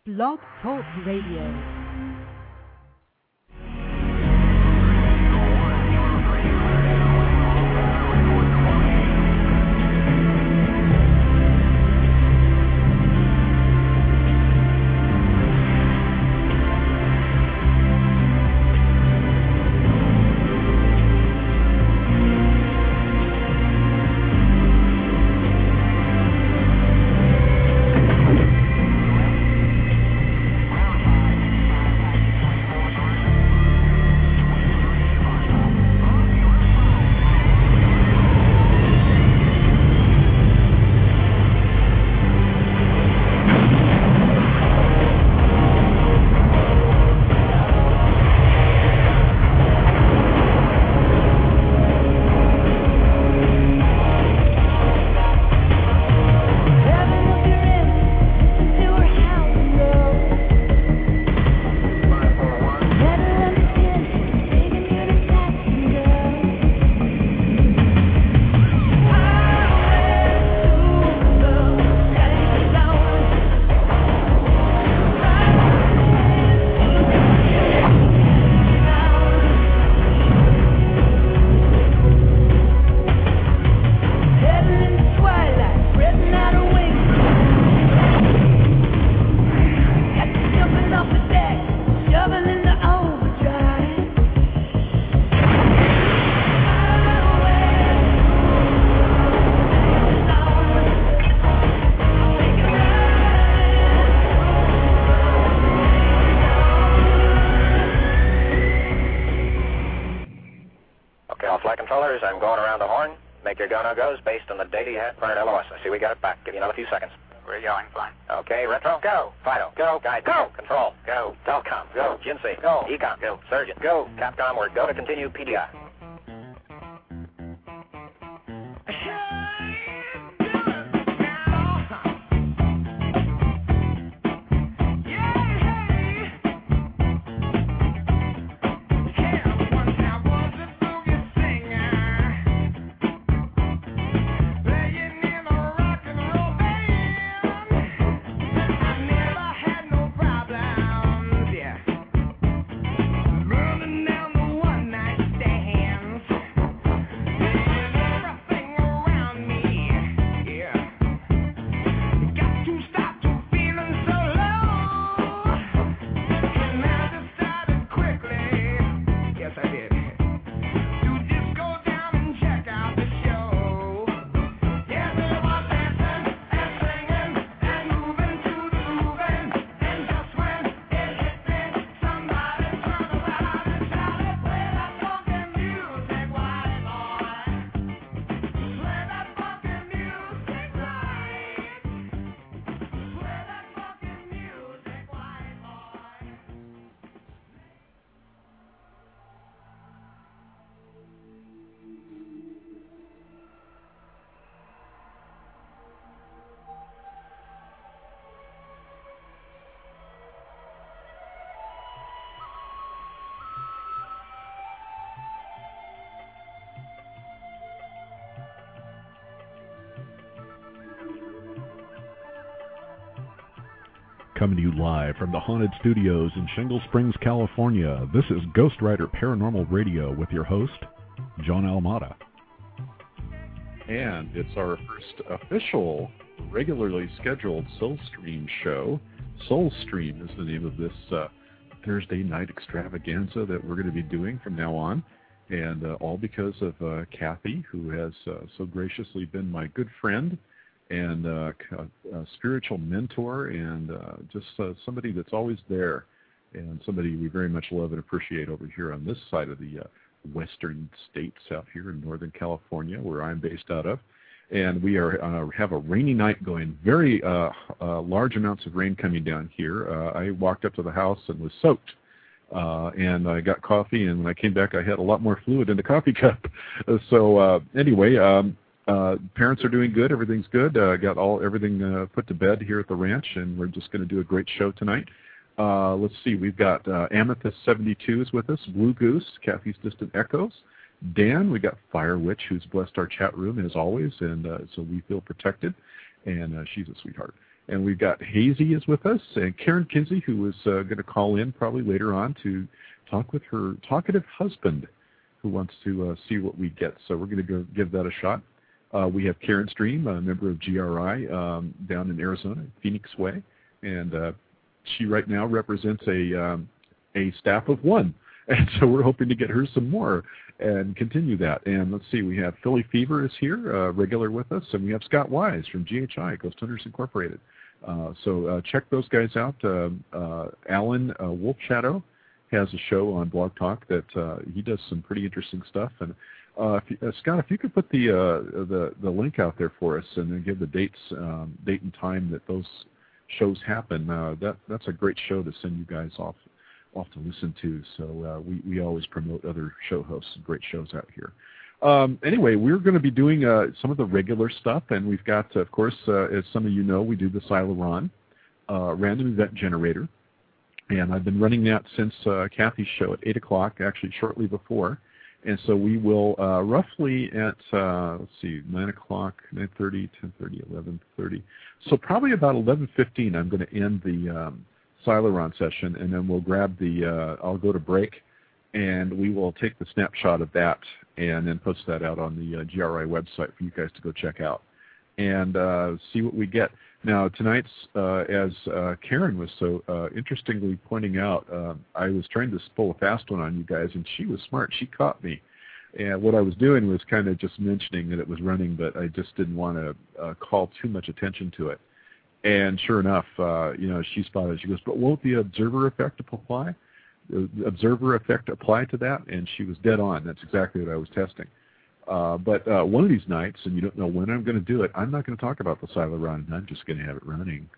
Blog Talk Radio. I'm going around the horn. Make your go-no-goes based on the data you had prior to LOS. I see we got it back. Give you another few seconds. We're going, fine. Okay, Retro, go. Fido, go. Guide, go. Control, go. Telcom, go. Jinsei, go. Econ, go. Surgeon, go. Capcom, we're go to continue PDI. Coming to you live from the Haunted Studios in Shingle Springs, California, this is Ghost Rider Paranormal Radio with your host, John Almada. And it's our first official, regularly scheduled Soulstream show. Soulstream is the name of this Thursday night extravaganza that we're going to be doing from now on. And all because of Kathy, who has so graciously been my good friend and a spiritual mentor, and just somebody that's always there, and somebody we very much love and appreciate over here on this side of the western states out here in Northern California, where I'm based out of. And we are have a rainy night going, very large amounts of rain coming down here. I walked up to the house and was soaked. And I got coffee, and when I came back, I had a lot more fluid in the coffee cup. So anyway, parents are doing good. Everything's good. Got everything put to bed here at the ranch, and we're just going to do a great show tonight. Let's see. We've got Amethyst 72 is with us. Blue Goose, Kathy's Distant Echoes. Dan, we got Fire Witch, who's blessed our chat room as always, and so we feel protected, and she's a sweetheart. And we've got Hazy is with us, and Karen Kinsey, who is going to call in probably later on to talk with her talkative husband who wants to see what we get. So we're going to go give that a shot. We have Karen Stream, a member of GRI down in Arizona, Phoenix Way, and she right now represents a staff of one. And so we're hoping to get her some more and continue that. And let's see, we have Philly Fever is here, regular with us, and we have Scott Wise from GHI, Ghost Hunters Incorporated. So check those guys out. Alan Wolfshadow has a show on Blog Talk that he does some pretty interesting stuff. And Scott, if you could put the link out there for us and then give the date and time that those shows happen, that's a great show to send you guys off to listen to. So we always promote other show hosts and great shows out here. Anyway, we're going to be doing some of the regular stuff, and we've got, of course, as some of you know, we do the Sileron random event generator, and I've been running that since Kathy's show at 8 o'clock, actually shortly before. And so we will roughly at, let's see, 9 o'clock, 9:30, 10:30, 11:30. So probably about 11:15 I'm going to end the Sileron session, and then we'll grab I'll go to break, and we will take the snapshot of that and then post that out on the GRI website for you guys to go check out and see what we get. Now, tonight's, as Karen was so interestingly pointing out, I was trying to pull a fast one on you guys, and she was smart. She caught me. And what I was doing was kind of just mentioning that it was running, but I just didn't want to call too much attention to it. And sure enough, she spotted it. She goes, but won't the observer effect apply? The observer effect apply to that? And she was dead on. That's exactly what I was testing. But one of these nights, and you don't know when I'm going to do it, I'm not going to talk about the Sileron. I'm just going to have it running.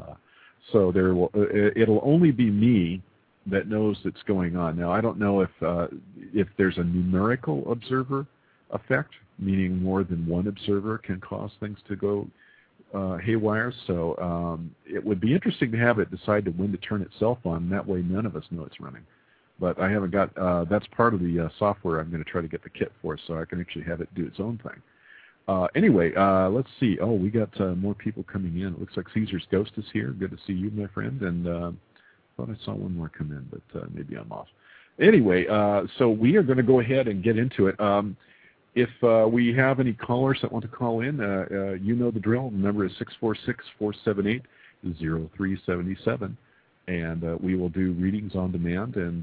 So it'll only be me that knows that's going on. Now, I don't know if there's a numerical observer effect, meaning more than one observer can cause things to go haywire. So it would be interesting to have it decide to when to turn itself on. That way none of us know it's running. But I haven't got, that's part of the software I'm going to try to get the kit for, so I can actually have it do its own thing. Anyway, let's see. Oh, we got more people coming in. It looks like Caesar's Ghost is here. Good to see you, my friend. And I thought I saw one more come in, but maybe I'm off. Anyway, so we are going to go ahead and get into it. If we have any callers that want to call in, you know the drill. The number is 646-478-0377. And we will do readings on demand. And,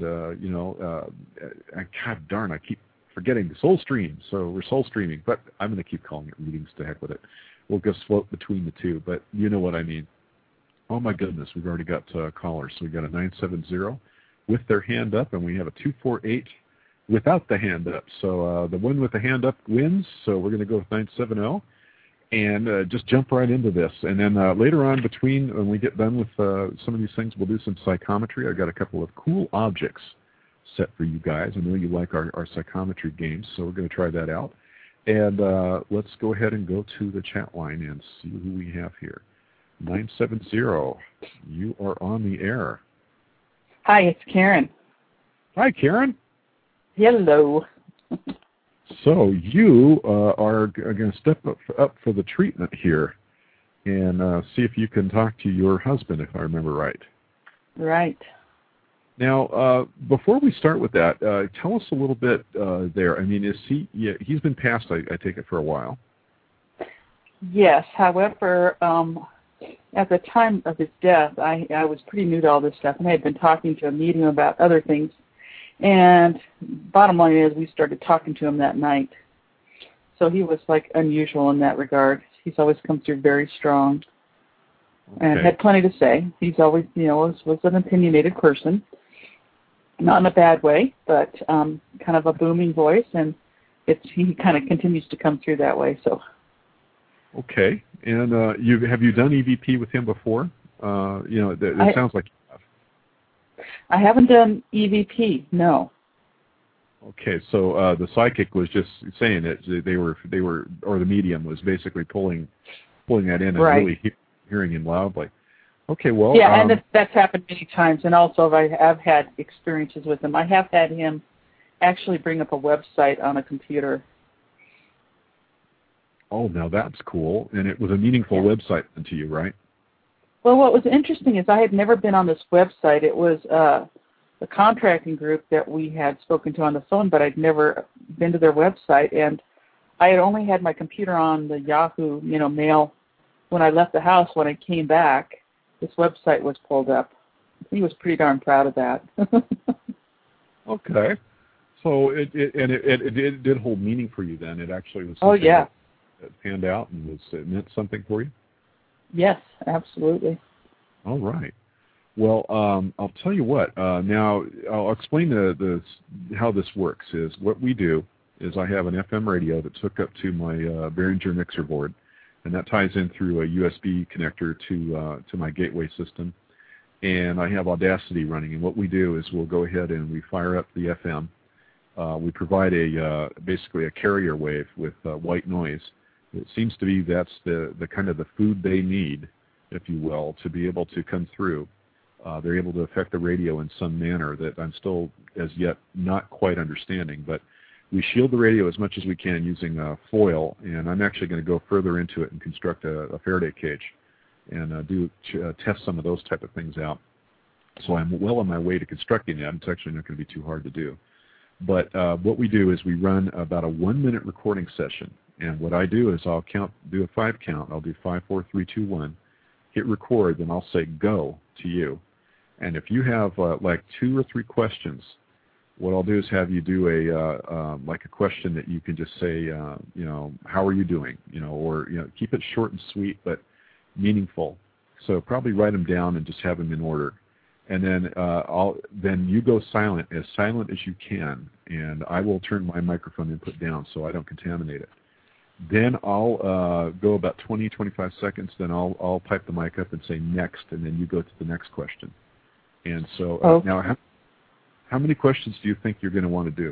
God darn, I keep forgetting Soul Stream. So we're Soul Streaming. But I'm going to keep calling it readings, to heck with it. We'll just float between the two. But you know what I mean. Oh, my goodness. We've already got callers. So we've got a 970 with their hand up. And we have a 248 without the hand up. So the one with the hand up wins. So we're going to go with 970. And just jump right into this. And then later on, when we get done with some of these things, we'll do some psychometry. I've got a couple of cool objects set for you guys. I know you like our psychometry games, so we're going to try that out. And let's go ahead and go to the chat line and see who we have here. 970, you are on the air. Hi, it's Karen. Hi, Karen. Hello. So you are going to step up for the treatment here and see if you can talk to your husband, if I remember right. Right. Now, before we start with that, tell us a little bit there. I mean, he's been passed, I take it, for a while. Yes. However, at the time of his death, I was pretty new to all this stuff, and I had been talking to him, meeting him about other things. And bottom line is, we started talking to him that night. So he was like unusual in that regard. He's always come through very strong and had plenty to say. He's always, was an opinionated person, not in a bad way, but kind of a booming voice, and he kind of continues to come through that way. So. Okay, and have you done EVP with him before? It sounds like. I haven't done EVP, no. Okay, so the psychic was just saying that they were, or the medium was basically pulling that in and really hearing him loudly. Okay, well. Yeah, and that's happened many times, and also I have had experiences with him. I have had him actually bring up a website on a computer. Oh, now that's cool, and it was a meaningful website to you, right? Well, what was interesting is I had never been on this website. It was the contracting group that we had spoken to on the phone, but I'd never been to their website. And I had only had my computer on the Yahoo, mail. When I left the house, when I came back, this website was pulled up. He was pretty darn proud of that. Okay. So it did hold meaning for you then. It actually was Oh, something yeah. that panned out and it meant something for you? Yes, absolutely. All right. Well, I'll tell you what. Now, I'll explain how this works. Is what we do is I have an FM radio that's hooked up to my Behringer mixer board, and that ties in through a USB connector to my gateway system. And I have Audacity running. And what we do is we'll go ahead and we fire up the FM. We provide basically a carrier wave with white noise. It seems to be that's the kind of the food they need, if you will, to be able to come through. They're able to affect the radio in some manner that I'm still, as yet, not quite understanding. But we shield the radio as much as we can using foil, and I'm actually going to go further into it and construct a Faraday cage and test some of those type of things out. So I'm well on my way to constructing that. It's actually not going to be too hard to do. But what we do is we run about a 1-minute recording session. And what I do is I'll do a 5 count. I'll do 5, 4, 3, 2, 1. Hit record, then I'll say go to you. And if you have like 2 or 3 questions, what I'll do is have you do like a question that you can just say, how are you doing? Or keep it short and sweet but meaningful. So probably write them down and just have them in order. And then then you go silent as you can, and I will turn my microphone input down so I don't contaminate it. Then I'll go about 20, 25 seconds. Then I'll pipe the mic up and say next, and then you go to the next question. And so now, how many questions do you think you're going to want to do?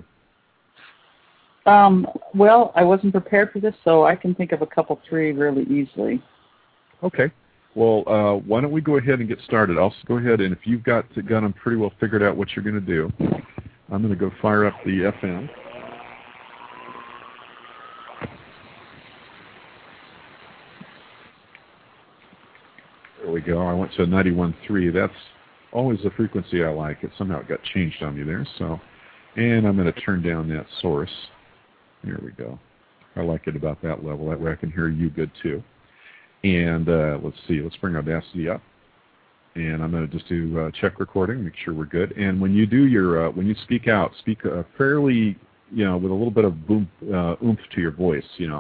Well, I wasn't prepared for this, so I can think of a couple, 3 really easily. Okay. Well, why don't we go ahead and get started? I'll go ahead, and if you've got them pretty well figured out what you're going to do, I'm going to go fire up the FM. There we go. I went to 91.3. That's always the frequency I like. Somehow it got changed on me there. And I'm going to turn down that source. There we go. I like it about that level. That way I can hear you good too. And let's see. Let's bring Audacity up. And I'm going to just do check recording, make sure we're good. And when you do when you speak out, speak fairly, with a little bit of oomph to your voice,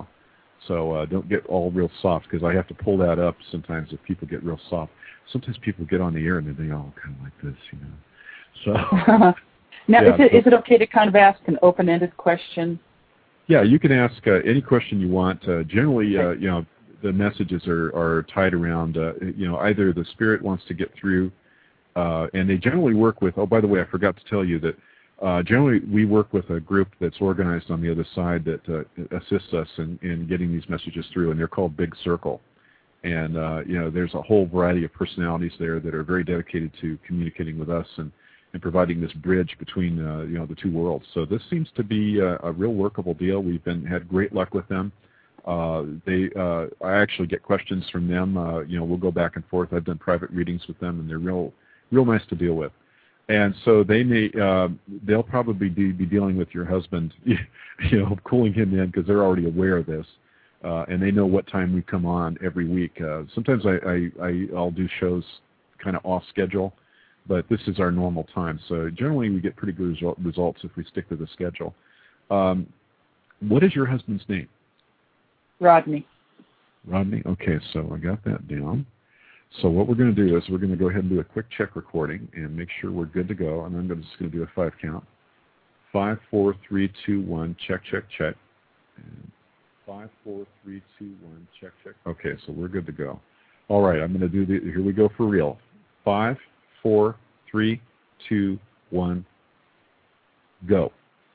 So don't get all real soft, because I have to pull that up sometimes if people get real soft. Sometimes people get on the air and they all kind of like this, So now, yeah, is it okay to kind of ask an open-ended question? Yeah, you can ask any question you want. Generally, the messages are tied around, either the spirit wants to get through, and they generally work with. Oh, by the way, I forgot to tell you that generally we work with a group that's organized on the other side that assists us in getting these messages through, and they're called Big Circle. And there's a whole variety of personalities there that are very dedicated to communicating with us and providing this bridge between the two worlds. So this seems to be a real workable deal. We've had great luck with them. I actually get questions from them. We'll go back and forth. I've done private readings with them, and they're real nice to deal with. And so they'll probably be dealing with your husband, cooling him in, because they're already aware of this. And they know what time we come on every week. Sometimes I'll do shows kind of off schedule, but this is our normal time. So generally we get pretty good results if we stick to the schedule. What is your husband's name? Rodney. Rodney? Okay, so I got that down. So what we're going to do is we're going to go ahead and do a quick check recording and make sure we're good to go. And I'm just going to do a 5 count. 5, 4, 3, 2, 1, check, check, check. And 5, 4, 3, 2, 1, check, check. Okay, so we're good to go. All right, I'm going to do here we go for real. 5, 4, 3, 2, 1, go.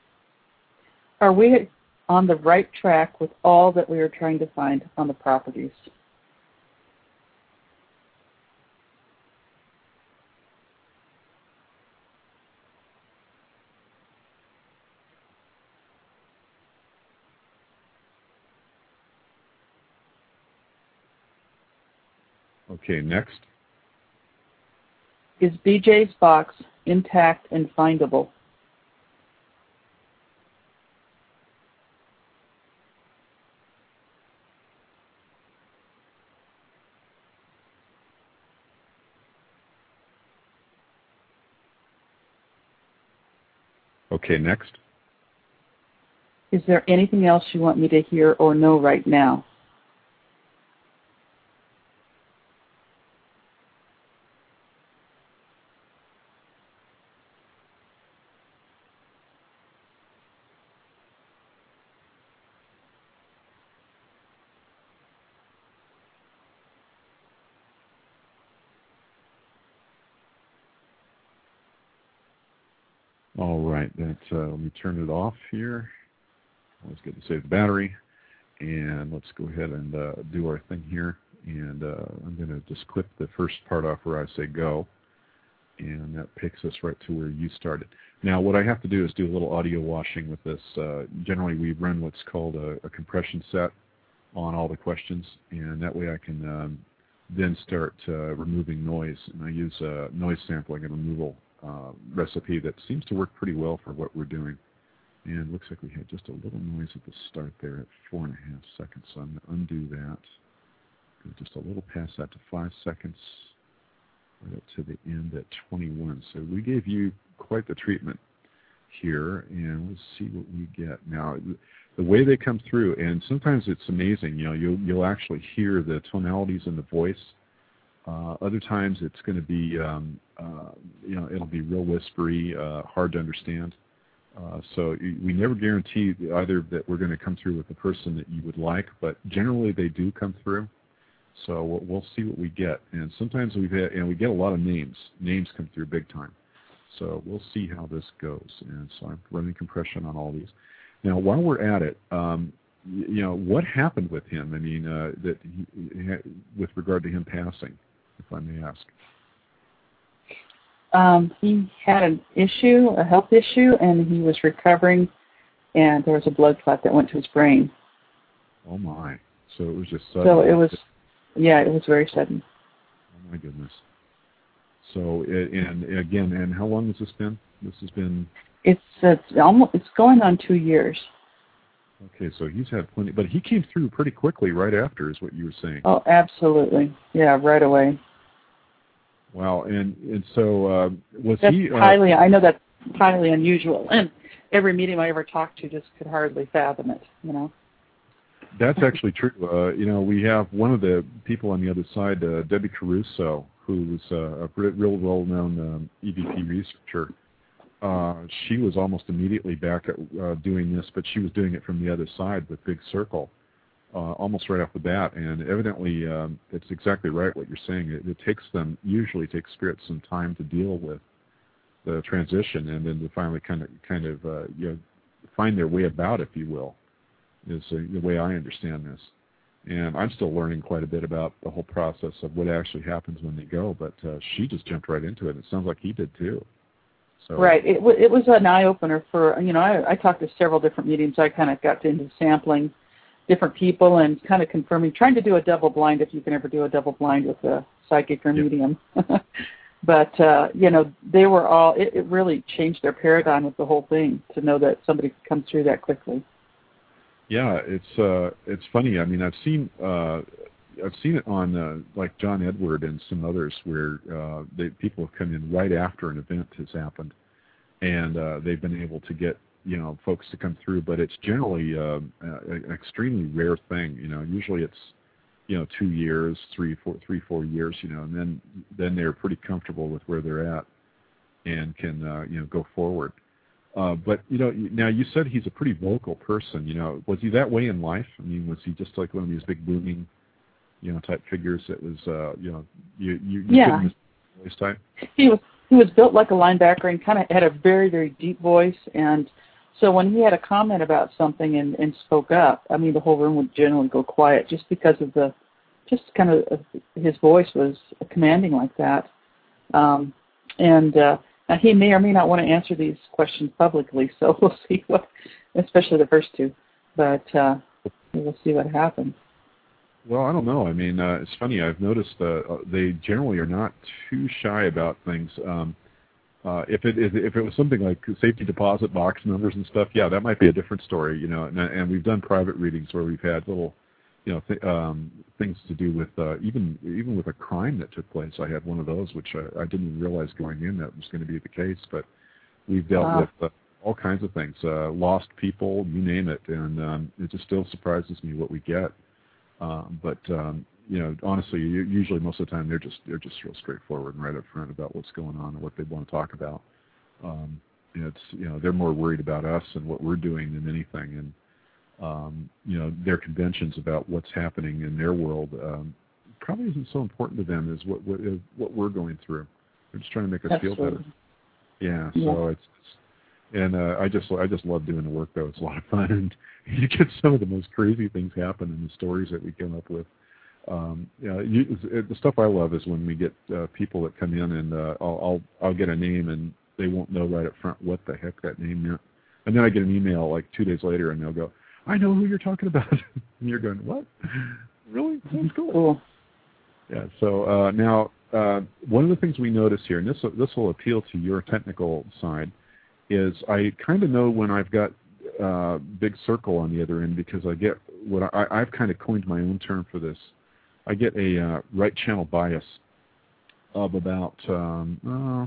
Are we on the right track with all that we are trying to find on the properties? Okay, next. Is BJ's box intact and findable? Okay, next. Is there anything else you want me to hear or know right now? All right, let me turn it off here. Always good to save the battery. And let's go ahead and do our thing here. And I'm going to just clip the first part off where I say go. And that takes us right to where you started. Now, what I have to do is do a little audio washing with this. Generally, we run what's called a compression set on all the questions. And that way I can then start removing noise. And I use a noise sampling and removal recipe that seems to work pretty well for what we're doing. And it looks like we had just a little noise at the start there at 4.5 seconds. So I'm going to undo that. Go just a little past that to 5 seconds, right up to the end at 21. So we gave you quite the treatment here, and let's see what we get. Now, the way they come through, and sometimes it's amazing, you'll actually hear the tonalities in the voice. Other times it's going to be, it'll be real whispery, hard to understand. So we never guarantee either that we're going to come through with the person that you would like, but generally they do come through. So we'll see what we get. And sometimes we get a lot of names. Names come through big time. So we'll see how this goes. And so I'm running compression on all these. Now, while we're at it, what happened with him? I mean, with regard to him passing, if I may ask. He had an issue, a health issue, and he was recovering, and there was a blood clot that went to his brain. Oh, my. So it was just sudden. So it was, it was very sudden. Oh, my goodness. So, and how long has this been? This has been... It's going on 2 years. Okay, so he's had plenty, but he came through pretty quickly right after, is what you were saying. Oh, absolutely. Yeah, right away. Wow, and so was that's he... I know that's highly unusual, and every medium I ever talked to just could hardly fathom it, That's actually true. We have one of the people on the other side, Debbie Caruso, who was a real well-known EVP researcher. She was almost immediately back at doing this, but she was doing it from the other side with Big Circle, almost right off the bat. And evidently, it's exactly right what you're saying. It usually takes spirits some time to deal with the transition, and then to finally kind of find their way about, if you will, is the way I understand this. And I'm still learning quite a bit about the whole process of what actually happens when they go. But she just jumped right into it. It sounds like he did too. So. Right. It was an eye-opener for, I talked to several different mediums. I kind of got into sampling different people and kind of confirming, trying to do a double blind, if you can ever do a double blind with a psychic or medium. But, they were all, it really changed their paradigm with the whole thing to know that somebody could come through that quickly. Yeah, it's funny. I mean, I've seen it on like John Edward and some others where people have come in right after an event has happened, and they've been able to get folks to come through. But it's generally an extremely rare thing. Usually it's 2 years, 4 years, and then they're pretty comfortable with where they're at and can go forward. But now you said he's a pretty vocal person. Was he that way in life? I mean, was he just like one of these big booming type figures that was, you couldn't voice type? He was built like a linebacker and kind of had a very, very deep voice. And so when he had a comment about something and spoke up, I mean, the whole room would generally go quiet just because of his voice was commanding like that. Now he may or may not want to answer these questions publicly, so we'll see especially the first two, but we'll see what happens. Well, I don't know. I mean, it's funny. I've noticed they generally are not too shy about things. If it was something like safety deposit box numbers and stuff, yeah, that might be a different story, you know. And we've done private readings where we've had little, you know, things to do with even with a crime that took place. I had one of those, which I didn't even realize going in that was going to be the case. But we've dealt with all kinds of things, lost people, you name it, and it just still surprises me what we get. But you know, honestly, usually most of the time they're just real straightforward and right up front about what's going on and what they want to talk about. You know, they're more worried about us and what we're doing than anything, and you know, their conventions about what's happening in their world probably isn't so important to them as what we're going through. They're just trying to make us feel better. Yeah. So it's and I just love doing the work though. It's a lot of fun, and you get some of the most crazy things happen in the stories that we come up with. The stuff I love is when we get people that come in and I'll get a name and they won't know right up front what the heck that name meant, and then I get an email like 2 days later and they'll go, "I know who you're talking about," and you're going, "What? Really? That's cool." Yeah. So now one of the things we notice here, and this will appeal to your technical side, is I kind of know when I've got big circle on the other end because I get what I've kind of coined my own term for this. I get a right channel bias of about 3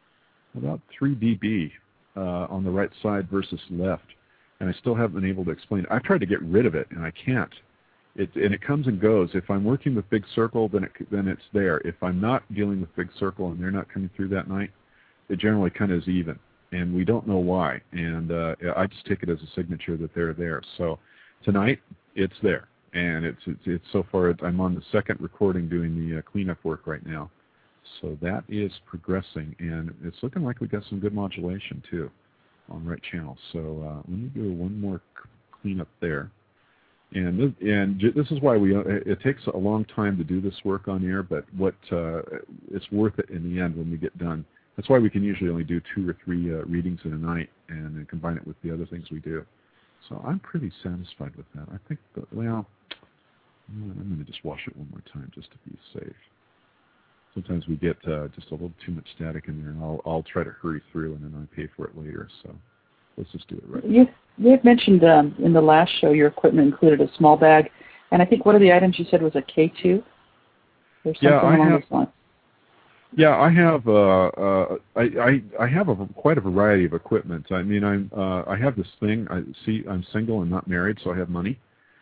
dB on the right side versus left, and I still haven't been able to explain it. I've tried to get rid of it, and I can't. And it comes and goes. If I'm working with big circle, then it's there. If I'm not dealing with big circle and they're not coming through that night, it generally kind of is even, and we don't know why. And I just take it as a signature that they're there. So tonight, it's there. And it's so far, I'm on the second recording doing the cleanup work right now. So that is progressing, and it's looking like we got some good modulation, too, on right channel. So let me do one more cleanup there. And this is why it takes a long time to do this work on air, but it's worth it in the end when we get done. That's why we can usually only do 2 or 3 readings in a night and then combine it with the other things we do. So I'm pretty satisfied with that. I think I'm going to just wash it one more time just to be safe. Sometimes we get just a little too much static in there, and I'll try to hurry through, and then I pay for it later. So let's just do it right now. You had mentioned in the last show your equipment included a small bag, and I think one of the items you said was a K2 or something along those lines. Yeah, I have I have quite a variety of equipment. I mean, I have this thing. I'm single and not married, so I have money.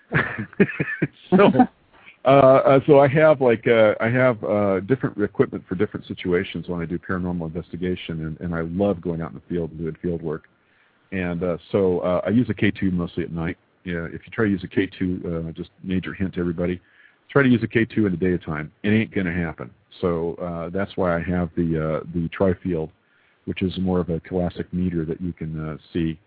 So I have different equipment for different situations when I do paranormal investigation, and I love going out in the field and doing field work. And so I use a K2 mostly at night. Yeah, if you try to use a K2, just major hint to everybody, try to use a K2 in the daytime. It ain't going to happen. So that's why I have the tri-field, which is more of a classic meter that you can see.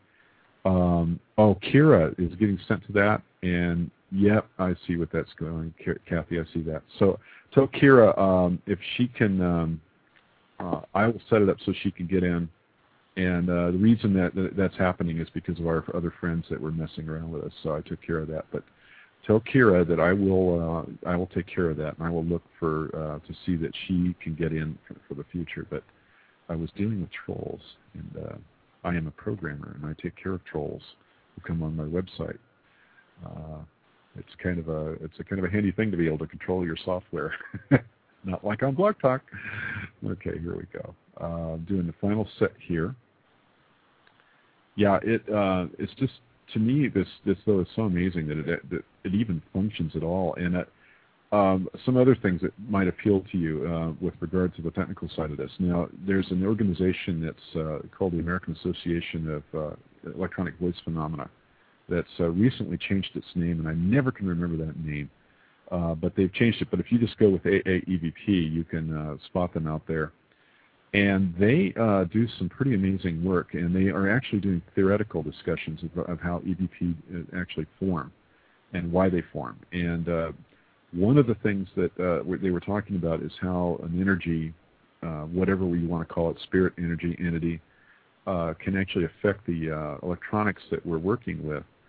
Kira is getting sent to that, and yep, I see what that's going. Kathy, I see that. So tell Kira if she can, I will set it up so she can get in. And the reason that's happening is because of our other friends that were messing around with us. So I took care of that. But tell Kira that I will take care of that, and I will look for to see that she can get in for the future. But I was dealing with trolls, and I am a programmer, and I take care of trolls who come on my website. It's kind of a handy thing to be able to control your software, not like on Blog Talk. Okay, here we go. Doing the final set here. Yeah, it's just, to me, this though is so amazing that it even functions at all. And some other things that might appeal to you with regard to the technical side of this. Now, there's an organization that's called the American Association of Electronic Voice Phenomena that's recently changed its name, and I never can remember that name. But they've changed it. But if you just go with AAEVP, you can spot them out there. And they do some pretty amazing work, and they are actually doing theoretical discussions of how EVP actually form and why they form. And one of the things that they were talking about is how an energy, whatever you want to call it, spirit, energy, entity, can actually affect the electronics that we're working with.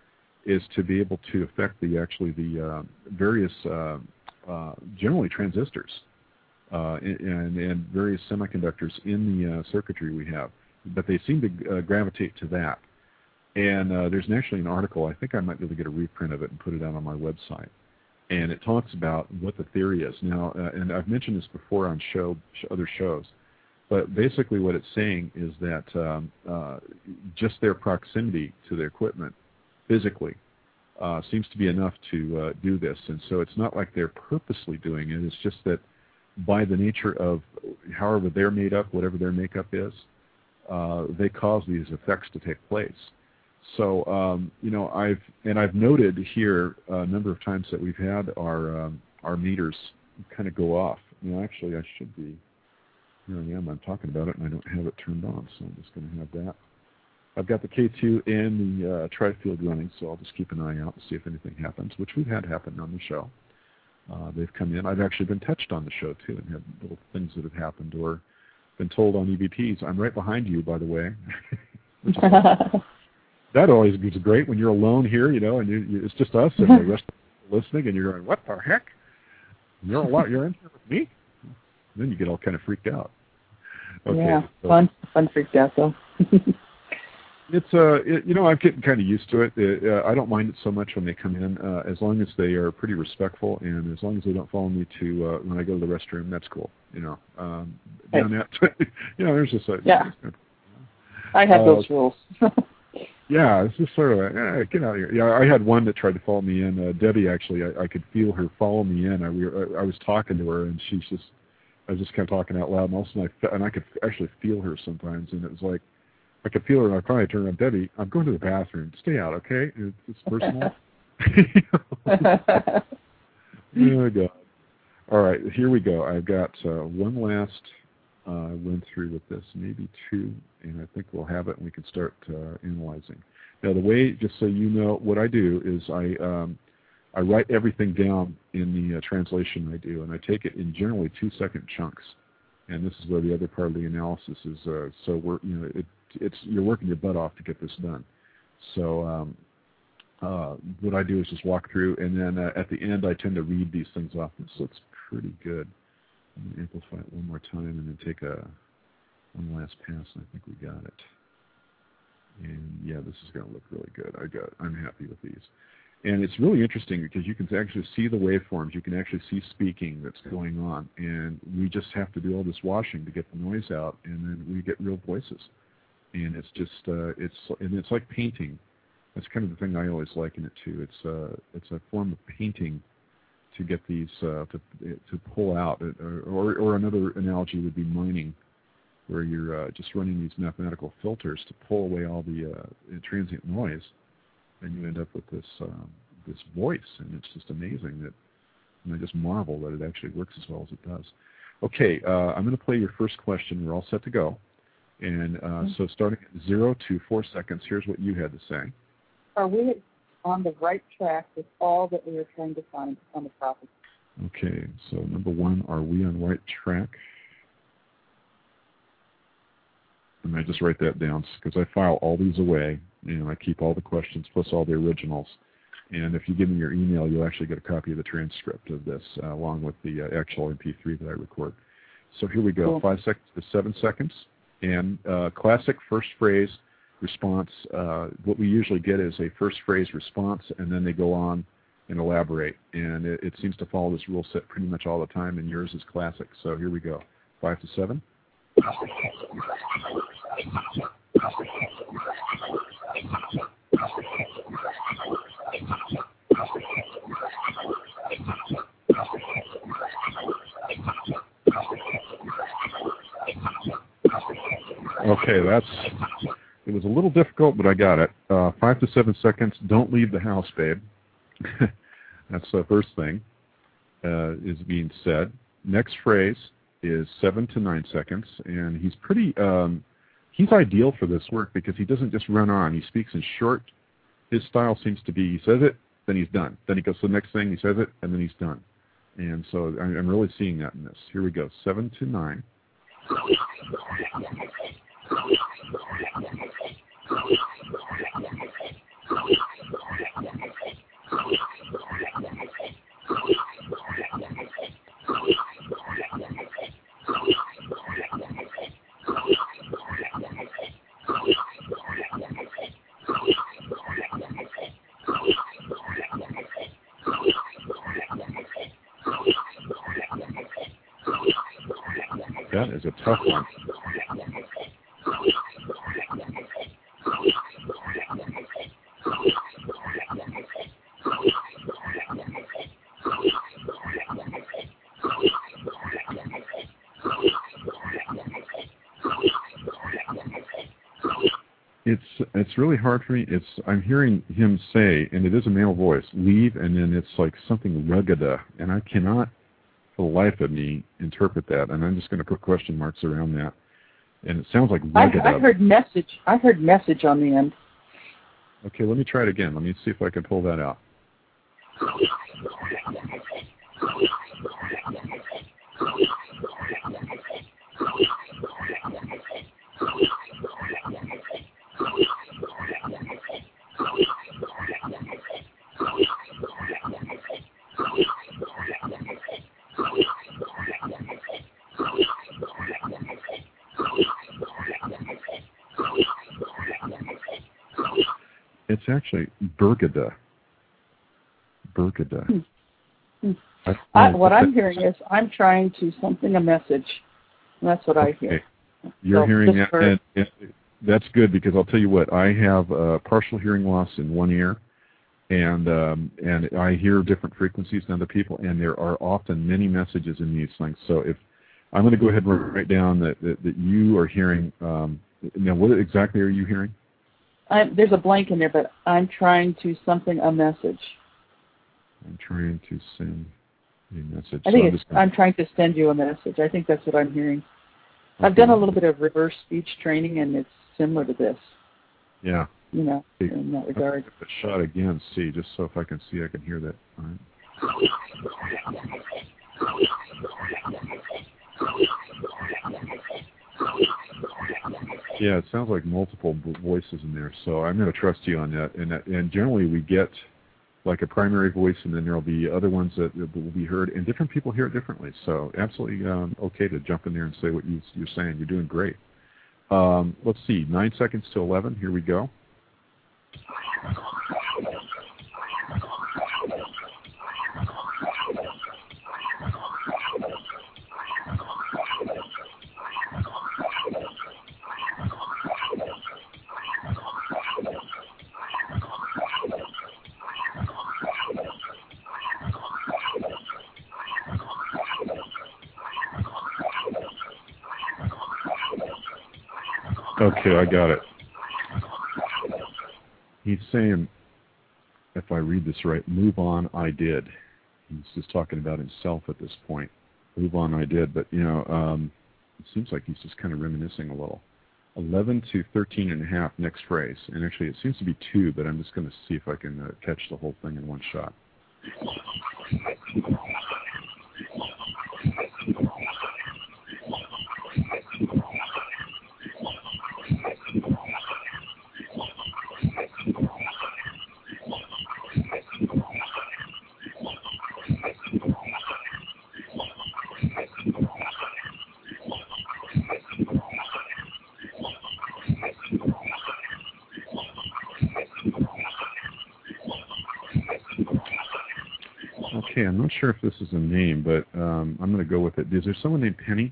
is to be able to affect the various generally transistors and various semiconductors in the circuitry we have. But they seem to gravitate to that. And there's actually an article, I think I might be able to get a reprint of it and put it out on my website. And it talks about what the theory is. Now, and I've mentioned this before on other shows, but basically what it's saying is that just their proximity to the equipment physically seems to be enough to do this. And so it's not like they're purposely doing it. It's just that by the nature of however they're made up, whatever their makeup is, they cause these effects to take place. So, I've noted here a number of times that we've had our meters kind of go off. Actually, I should be, here I am, I'm talking about it, and I don't have it turned on, so I'm just going to have that. I've got the K2 and the tri-field running, so I'll just keep an eye out and see if anything happens, which we've had happen on the show. They've come in. I've actually been touched on the show, too, and had little things that have happened, or been told on EVPs. I'm right behind you, by the way. That always is great when you're alone here, and it's just us and the rest of the listening, and you're going, what the heck? You're in here with me? Then you get all kind of freaked out. Okay, yeah, so fun freaked out, though. It's I'm getting kind of used to it. I don't mind it so much when they come in, as long as they are pretty respectful, and as long as they don't follow me to when I go to the restroom. That's cool. Down that, there's just a I have those rules. Yeah, it's just sort of get out of here. Yeah, I had one that tried to follow me in. Debbie, actually, I could feel her follow me in. I was talking to her, and I was just kind of talking out loud, and all of a sudden I could actually feel her sometimes, and it was like I could feel her, and I finally turned around, Debbie, I'm going to the bathroom. Stay out, okay? It's personal. Oh God! All right, here we go. I've got one last run through with this, maybe two, and I think we'll have it, and we can start analyzing. Now, the way, just so you know, what I do is I write everything down in the translation I do, and I take it in generally 2-second chunks. And this is where the other part of the analysis is. So you're working your butt off to get this done. So what I do is just walk through, and then at the end I tend to read these things off. This looks pretty good. I'm going to amplify it one more time and then take one last pass, and I think we got it. And yeah, this is going to look really good. I'm happy with these. And it's really interesting because you can actually see the waveforms. You can actually see speaking that's going on. And we just have to do all this washing to get the noise out, and then we get real voices. And it's just, it's like painting. That's kind of the thing I always liken it to. It's a form of painting to get these, to pull out. Or another analogy would be mining, where you're just running these mathematical filters to pull away all the transient noise. And you end up with this voice, and it's just amazing and I just marvel that it actually works as well as it does. Okay, I'm going to play your first question. We're all set to go. And so starting at 0 to 4 seconds, here's what you had to say. Are we on the right track with all that we are trying to find on the topic? Okay, so number one, are we on the right track? And I just write that down because I file all these away, and I keep all the questions plus all the originals. And if you give me your email, you'll actually get a copy of the transcript of this along with the actual MP3 that I record. So here we go, cool. 5 seconds to 7 seconds. And classic first phrase response, what we usually get is a first phrase response, and then they go on and elaborate. And it seems to follow this rule set pretty much all the time, and yours is classic. So here we go, 5 to 7. Okay, it was a little difficult, but I got it. 5 to 7 seconds, don't leave the house, babe. That's the first thing is being said. Next phrase is 7 to 9 seconds, and he's he's ideal for this work because he doesn't just run on. He speaks in short. His style seems to be, he says it, then he's done. Then he goes to the next thing, he says it, and then he's done. And so I'm really seeing that in this. Here we go, 7 to 9. That is a tough one. It's really hard for me. I'm hearing him say, and it is a male voice, leave, and then it's like something ruggeda, and I cannot for the life of me interpret that, and I'm just going to put question marks around that. And it sounds like ruggeda. I heard message. I heard message on the end. Okay, let me try it again. Let me see if I can pull that out. It's actually Burgada. Burgada. What I'm hearing is I'm trying to something a message. That's what I hear. You're hearing that, and that's good because I'll tell you what, I have partial hearing loss in one ear, and I hear different frequencies than other people, and there are often many messages in these things. So if I'm going to go ahead and write down that you are hearing. Now, what exactly are you hearing? There's a blank in there, but I'm trying to something a message. I'm trying to send a message. I think I'm trying to send you a message. I think that's what I'm hearing. Okay. I've done a little bit of reverse speech training, and it's similar to this. Yeah. You know, in that regard. Give it a shot again, see, just so if I can see, I can hear that. All right. Yeah, it sounds like multiple voices in there, so I'm going to trust you on that. And generally we get like a primary voice, and then there will be other ones that will be heard, and different people hear it differently. So absolutely okay to jump in there and say what you're saying. You're doing great. Let's see, 9 seconds to 11. Here we go. Okay, I got it. He's saying, if I read this right, move on, I did. He's just talking about himself at this point. Move on, I did. But, it seems like he's just kind of reminiscing a little. 11 to 13 and a half, next phrase. And actually, it seems to be 2, but I'm just going to see if I can catch the whole thing in one shot. Okay, I'm not sure if this is a name, but I'm going to go with it. Is there someone named Penny?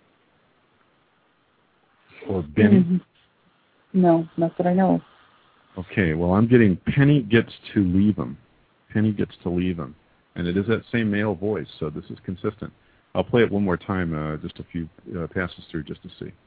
Or Benny? Mm-hmm. No, not that I know. Okay, well, I'm getting Penny gets to leave him. Penny gets to leave him. And it is that same male voice, so this is consistent. I'll play it one more time, just a few passes through just to see.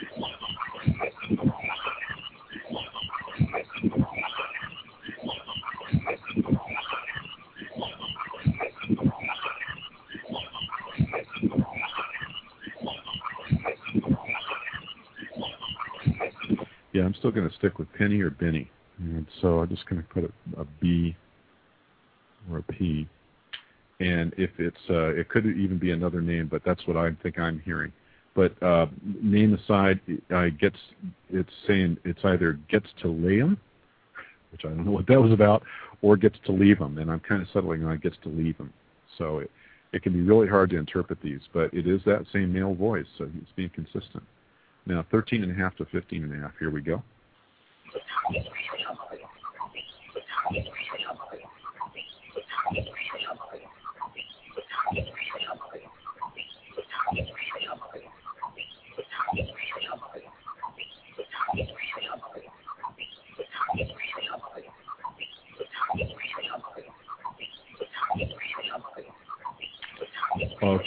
Yeah, I'm still going to stick with Penny or Benny. And so I'm just going to put a B or a P. And if it's, it could even be another name, but that's what I think I'm hearing. But name aside, it's saying it's either gets to lay him, which I don't know what that was about, or gets to leave him. And I'm kind of settling on gets to leave him. So it can be really hard to interpret these, but it is that same male voice, so he's being consistent. Now, 13 and a half to 15 and a half. Here we go.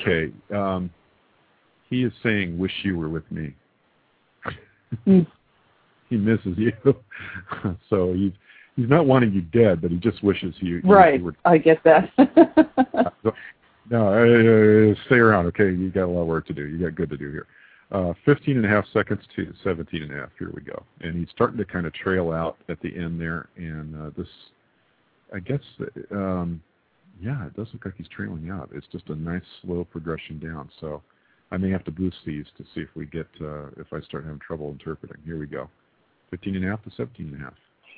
Okay. He is saying, "Wish you were with me." He misses you, so he's not wanting you dead, but he just wishes you. Right. You were. I get that. No, stay around. Okay, you got a lot of work to do. You got good to do here. 15 and a half seconds to 17 and a half. Here we go. And he's starting to kind of trail out at the end there. And this, I guess, yeah, it does look like he's trailing out. It's just a nice slow progression down. So I may have to boost these to see if we get, if I start having trouble interpreting. Here we go. 15 and a half to 17 and a half.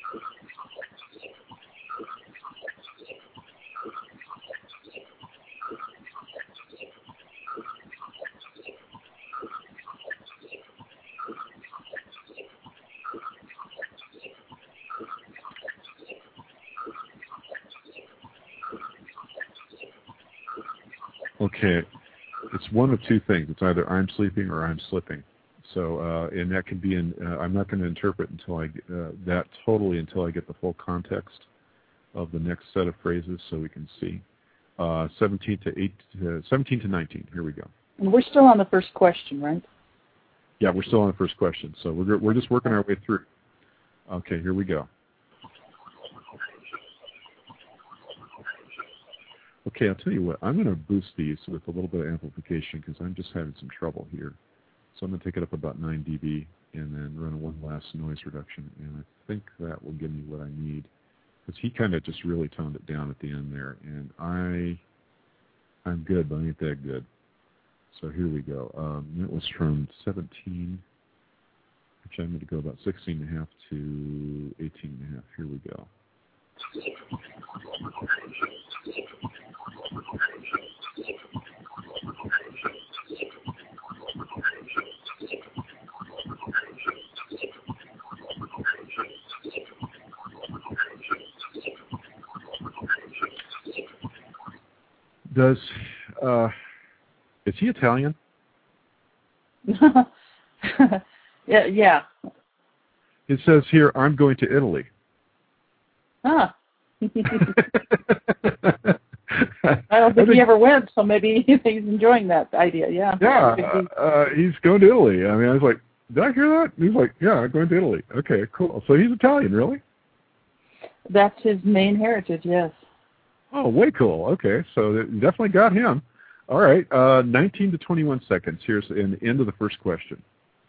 Okay, it's one of two things. It's either I'm sleeping or I'm slipping. So, and that can be in, I'm not going to interpret until I get that totally until I get the full context of the next set of phrases so we can see. 17 to 19, here we go. And we're still on the first question, right? Yeah, we're still on the first question. So we're just working our way through. Okay, here we go. Okay, I'll tell you what. I'm going to boost these with a little bit of amplification because I'm just having some trouble here. So I'm going to take it up about 9 dB and then run one last noise reduction. And I think that will give me what I need. Because he kind of just really toned it down at the end there. And I'm good, but I ain't that good. So here we go. It was from 17, which I'm going to go about 16 and a half to 18 and a half. Here we go. Is he Italian? Yeah. It says here, I'm going to Italy. Ah. I don't think he ever went, so maybe he's enjoying that idea, yeah. Yeah, he's going to Italy. I mean, I was like, did I hear that? He's like, yeah, I'm going to Italy. Okay, cool. So he's Italian, really? That's his main heritage, yes. Oh, way cool. Okay, so you definitely got him. All right, 19 to 21 seconds. Here's the end of the first question.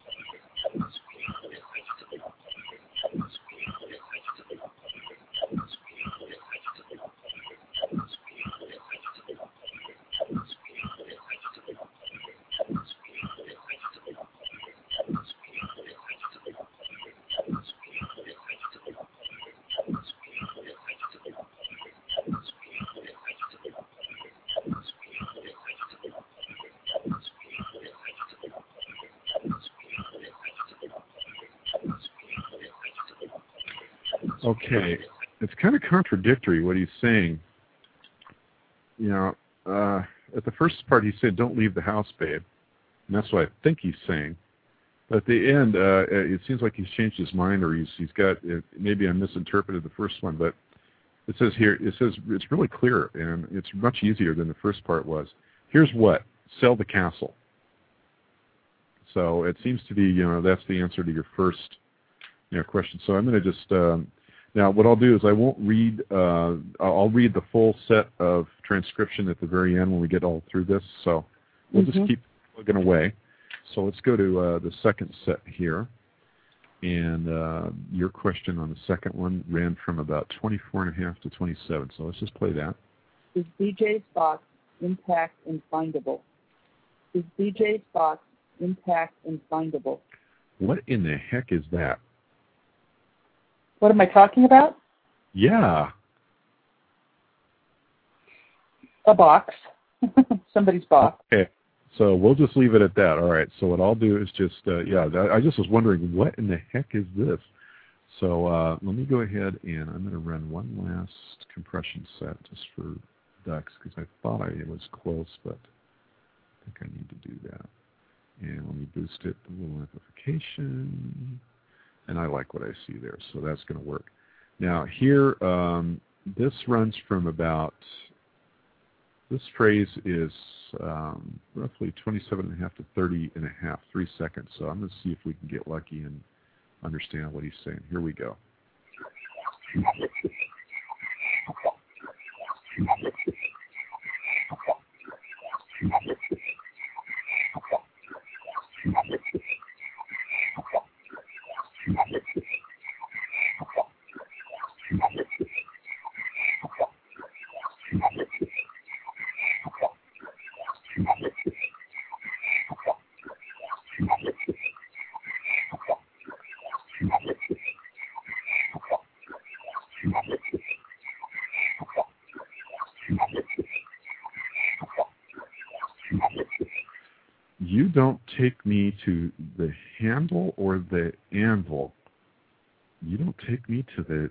Okay, it's kind of contradictory what he's saying. You know, at the first part he said, "Don't leave the house, babe," and that's what I think he's saying. But at the end, it seems like he's changed his mind, or he's got. Maybe I misinterpreted the first one, but it says here, it's really clear, and it's much easier than the first part was. Here's what: sell the castle. So it seems to be, that's the answer to your first, question. So I'm going to just. Now, what I'll do is I won't read, I'll read the full set of transcription at the very end when we get all through this. So we'll just keep plugging away. So let's go to the second set here. And your question on the second one ran from about 24 and a half to 27. So let's just play that. Is BJ's box intact and findable? Is BJ's box intact and findable? What in the heck is that? What am I talking about? Yeah. A box. Somebody's box. Okay. So we'll just leave it at that. All right. So what I'll do is just, I just was wondering, what in the heck is this? So let me go ahead and I'm going to run one last compression set just for ducks because I thought it was close, but I think I need to do that. And let me boost it a little amplification. And I like what I see there, so that's going to work. Now here, this runs from about This phrase is roughly 27.5 to 30.5, 3 seconds. So I'm going to see if we can get lucky and understand what he's saying. Here we go. You don't take me to the handle or the anvil. You don't take me to the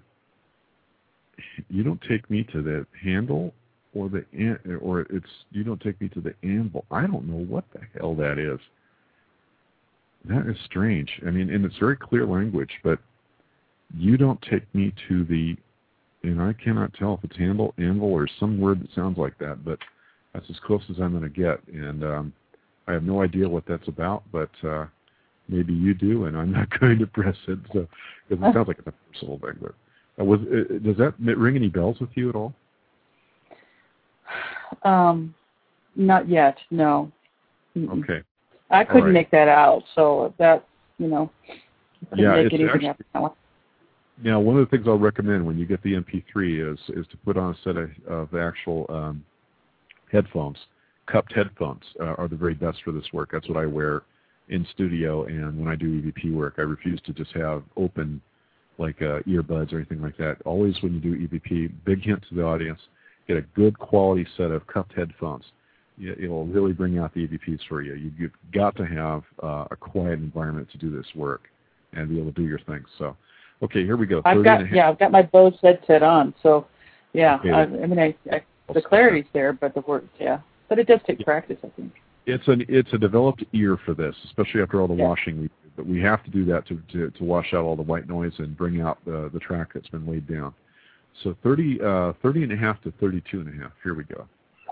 handle or you don't take me to the anvil. I don't know what the hell that is. That is strange. I mean, and it's very clear language, but you don't take me to the, and I cannot tell if it's handle, anvil, or some word that sounds like that, but that's as close as I'm going to get. And I have no idea what that's about, but maybe you do, and I'm not going to press it, so, because it sounds like a personal thing. But does that ring any bells with you at all? Not yet, no. Mm-mm. Okay. I couldn't make that out, so that, couldn't make anything happen. Now, one of the things I'll recommend when you get the MP3 is to put on a set of actual headphones. Cupped headphones are the very best for this work. That's what I wear in studio, and when I do EVP work, I refuse to just have open, like earbuds or anything like that. Always when you do EVP, big hint to the audience, get a good quality set of cupped headphones. It'll really bring out the EVPs for you. You've got to have a quiet environment to do this work and be able to do your thing. So, okay, here we go. I've got my Bose headset on, so yeah. Okay. The clarity's there, but the words, yeah. But it does take practice, I think. It's a developed ear for this, especially after all the washing we do. But we have to do that to wash out all the white noise and bring out the track that's been laid down. So 30.5 to 32.5. Here we go.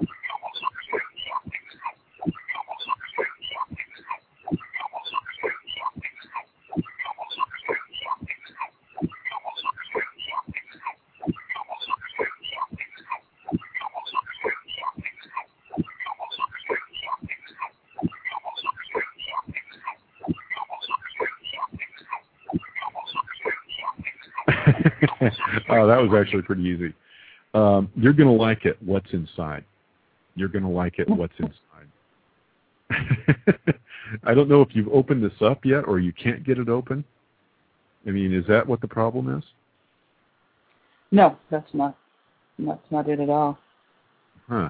Oh, that was actually pretty easy. You're going to like it, what's inside. You're going to like it, what's inside. I don't know if you've opened this up yet or you can't get it open. I mean, is that what the problem is? No, that's not it at all. Huh.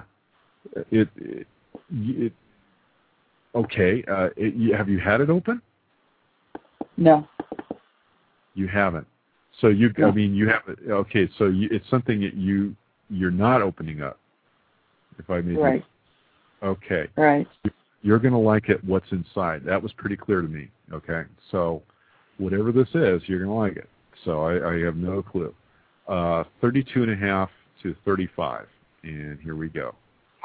Okay. Have you had it open? No. You haven't. So you have it. Okay. So it's something that you're not opening up. If I may. Right. Okay. Right. You're going to like it. What's inside? That was pretty clear to me. Okay. So whatever this is, you're going to like it. So I have no clue. 32.5 to 35, and here we go.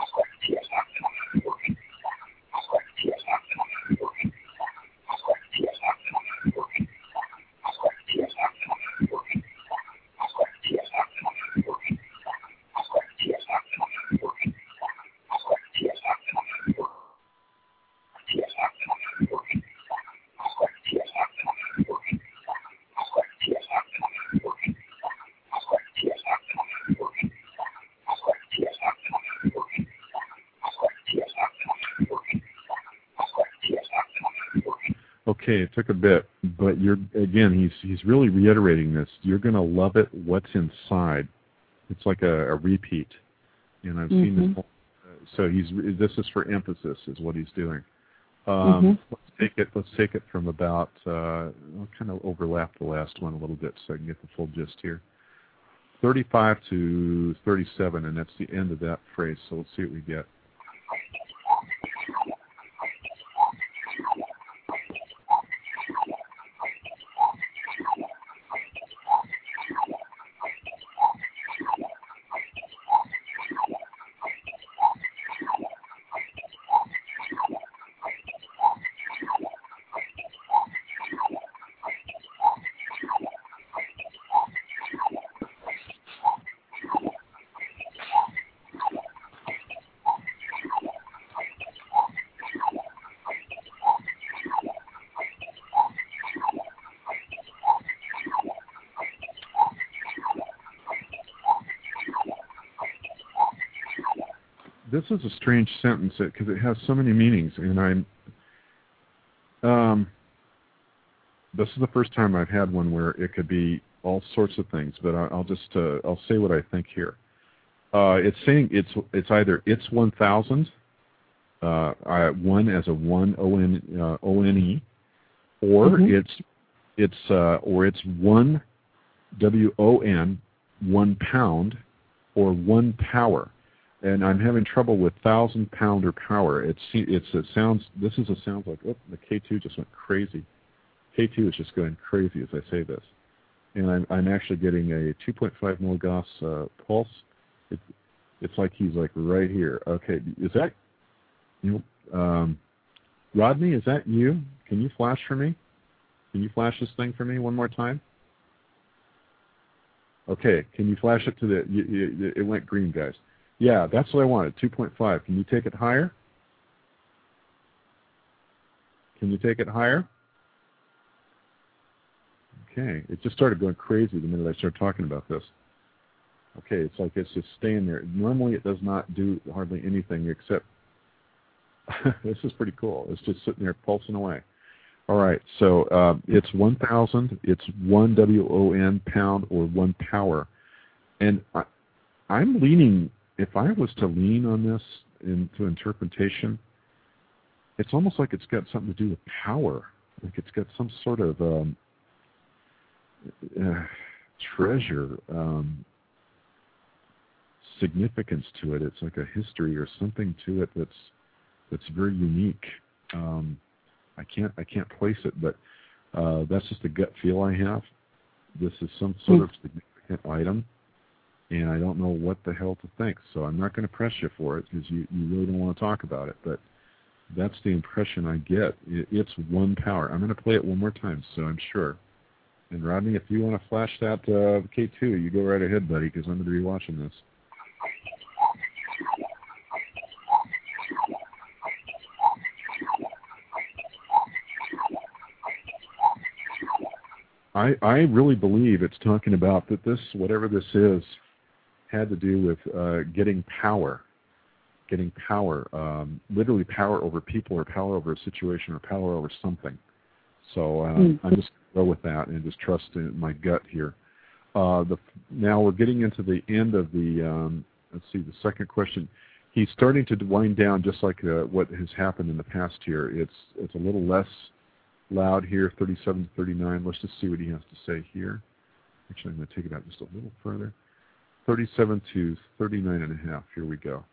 Okay, it took a bit, but he's really reiterating this. You're going to love it. What's inside? It's like a repeat, and I've seen this. So this is for emphasis, is what he's doing. Let's take it from about. I'll kind of overlap the last one a little bit so I can get the full gist here. 35 to 37, and that's the end of that phrase. So let's see what we get. this is a strange sentence because it has so many meanings, and this is the first time I've had one where it could be all sorts of things, but I'll say what I think here. It's saying it's either it's 1,000, one as a one O-N-E, or it's one W-O-N, 1 pound, or 1 power. And I'm having trouble with 1,000 pound or power. Sounds like, oh, the K2 just went crazy. K2 is just going crazy as I say this. And I'm actually getting a 2.5 milligauss pulse. It's like he's like right here. Okay, is that you? Rodney, is that you? Can you flash for me? Can you flash this thing for me one more time? Okay, can you flash it to the? It went green, guys. Yeah, that's what I wanted. 2.5. Can you take it higher? Can you take it higher? Okay, it just started going crazy the minute I started talking about this. Okay, it's like it's just staying there. Normally it does not do hardly anything except, this is pretty cool. It's just sitting there pulsing away. All right, so it's 1,000, it's 1 W-O-N, pound, or 1 power. And I'm leaning, if I was to lean on this into interpretation, it's almost like it's got something to do with power. Like it's got some sort of treasure, significance to it. It's like a history or something to it that's very unique. I can't place it, but that's just a gut feel I have. This is some sort of significant item, and I don't know what the hell to think. So I'm not going to press you for it because you really don't want to talk about it. But that's the impression I get. It's 1 power. I'm going to play it one more time, so I'm sure. And Rodney, if you want to flash that K2, you go right ahead, buddy, because I'm going to be watching this. I really believe it's talking about that this, whatever this is, had to do with getting power, literally power over people or power over a situation or power over something. So I'm just going to go with that and just trust in my gut here. Now we're getting into the end of the, let's see, the second question. He's starting to wind down just like what has happened in the past here. It's a little less loud here, 37 to 39. Let's just see what he has to say here. Actually, I'm going to take it out just a little further. 37 to 39 and a half. Here we go.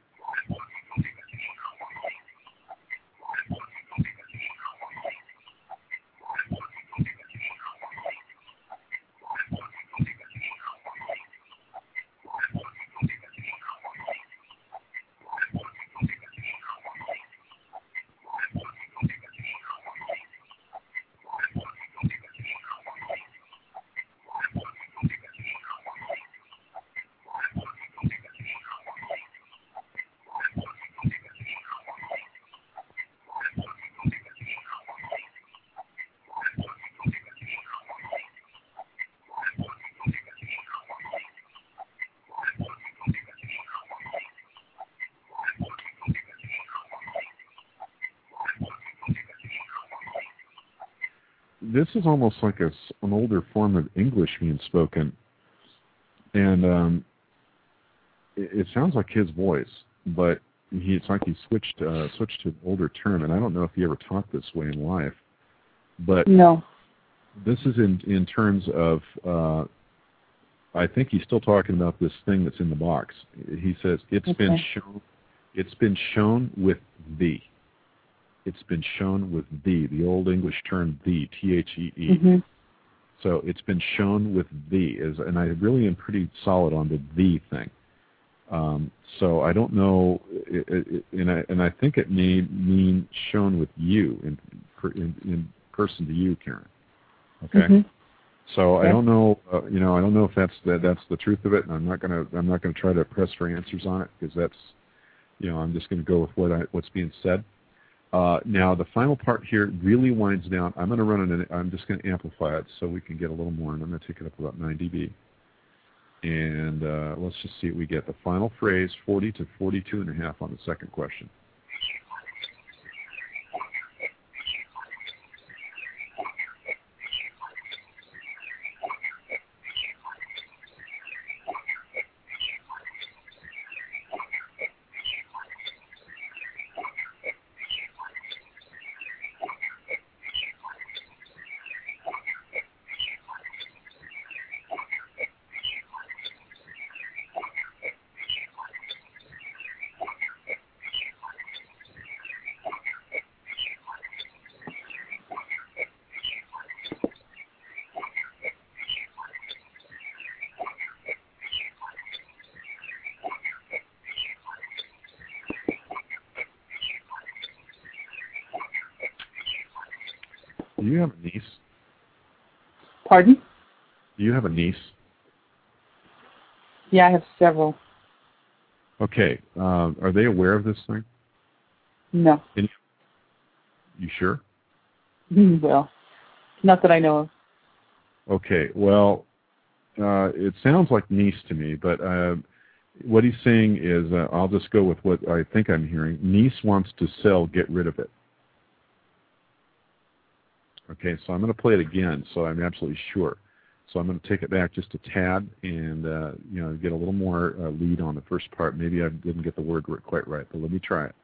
This is almost like an older form of English being spoken, and it sounds like his voice, but it's like he switched to an older term, and I don't know if he ever talked this way in life, but no. This is in terms of, I think he's still talking about this thing that's in the box. He says, it's been shown with thee. It's been shown with thee, the old English term thee, T-H-E-E. Mm-hmm. So it's been shown with thee, and I really am pretty solid on the thee thing. So I don't know, and I think it may mean shown with you, in person to you, Karen. Okay. Mm-hmm. So I don't know, I don't know if that's the truth of it, and I'm not gonna try to press for answers on it because that's, I'm just gonna go with what's being said. Now the final part here really winds down. I'm going to run it. I'm just going to amplify it so we can get a little more, and I'm going to take it up about 9 dB. And let's just see what we get. The final phrase, 40 to 42.5 on the second question. Do you have a niece? Pardon? Do you have a niece? Yeah, I have several. Okay. Are they aware of this thing? No. You sure? Well, not that I know of. Okay. Well, it sounds like niece to me, but what he's saying is, I'll just go with what I think I'm hearing. Niece wants to sell, get rid of it. Okay, so I'm going to play it again, so I'm absolutely sure. So I'm going to take it back just a tad and get a little more lead on the first part. Maybe I didn't get the word quite right, but let me try it.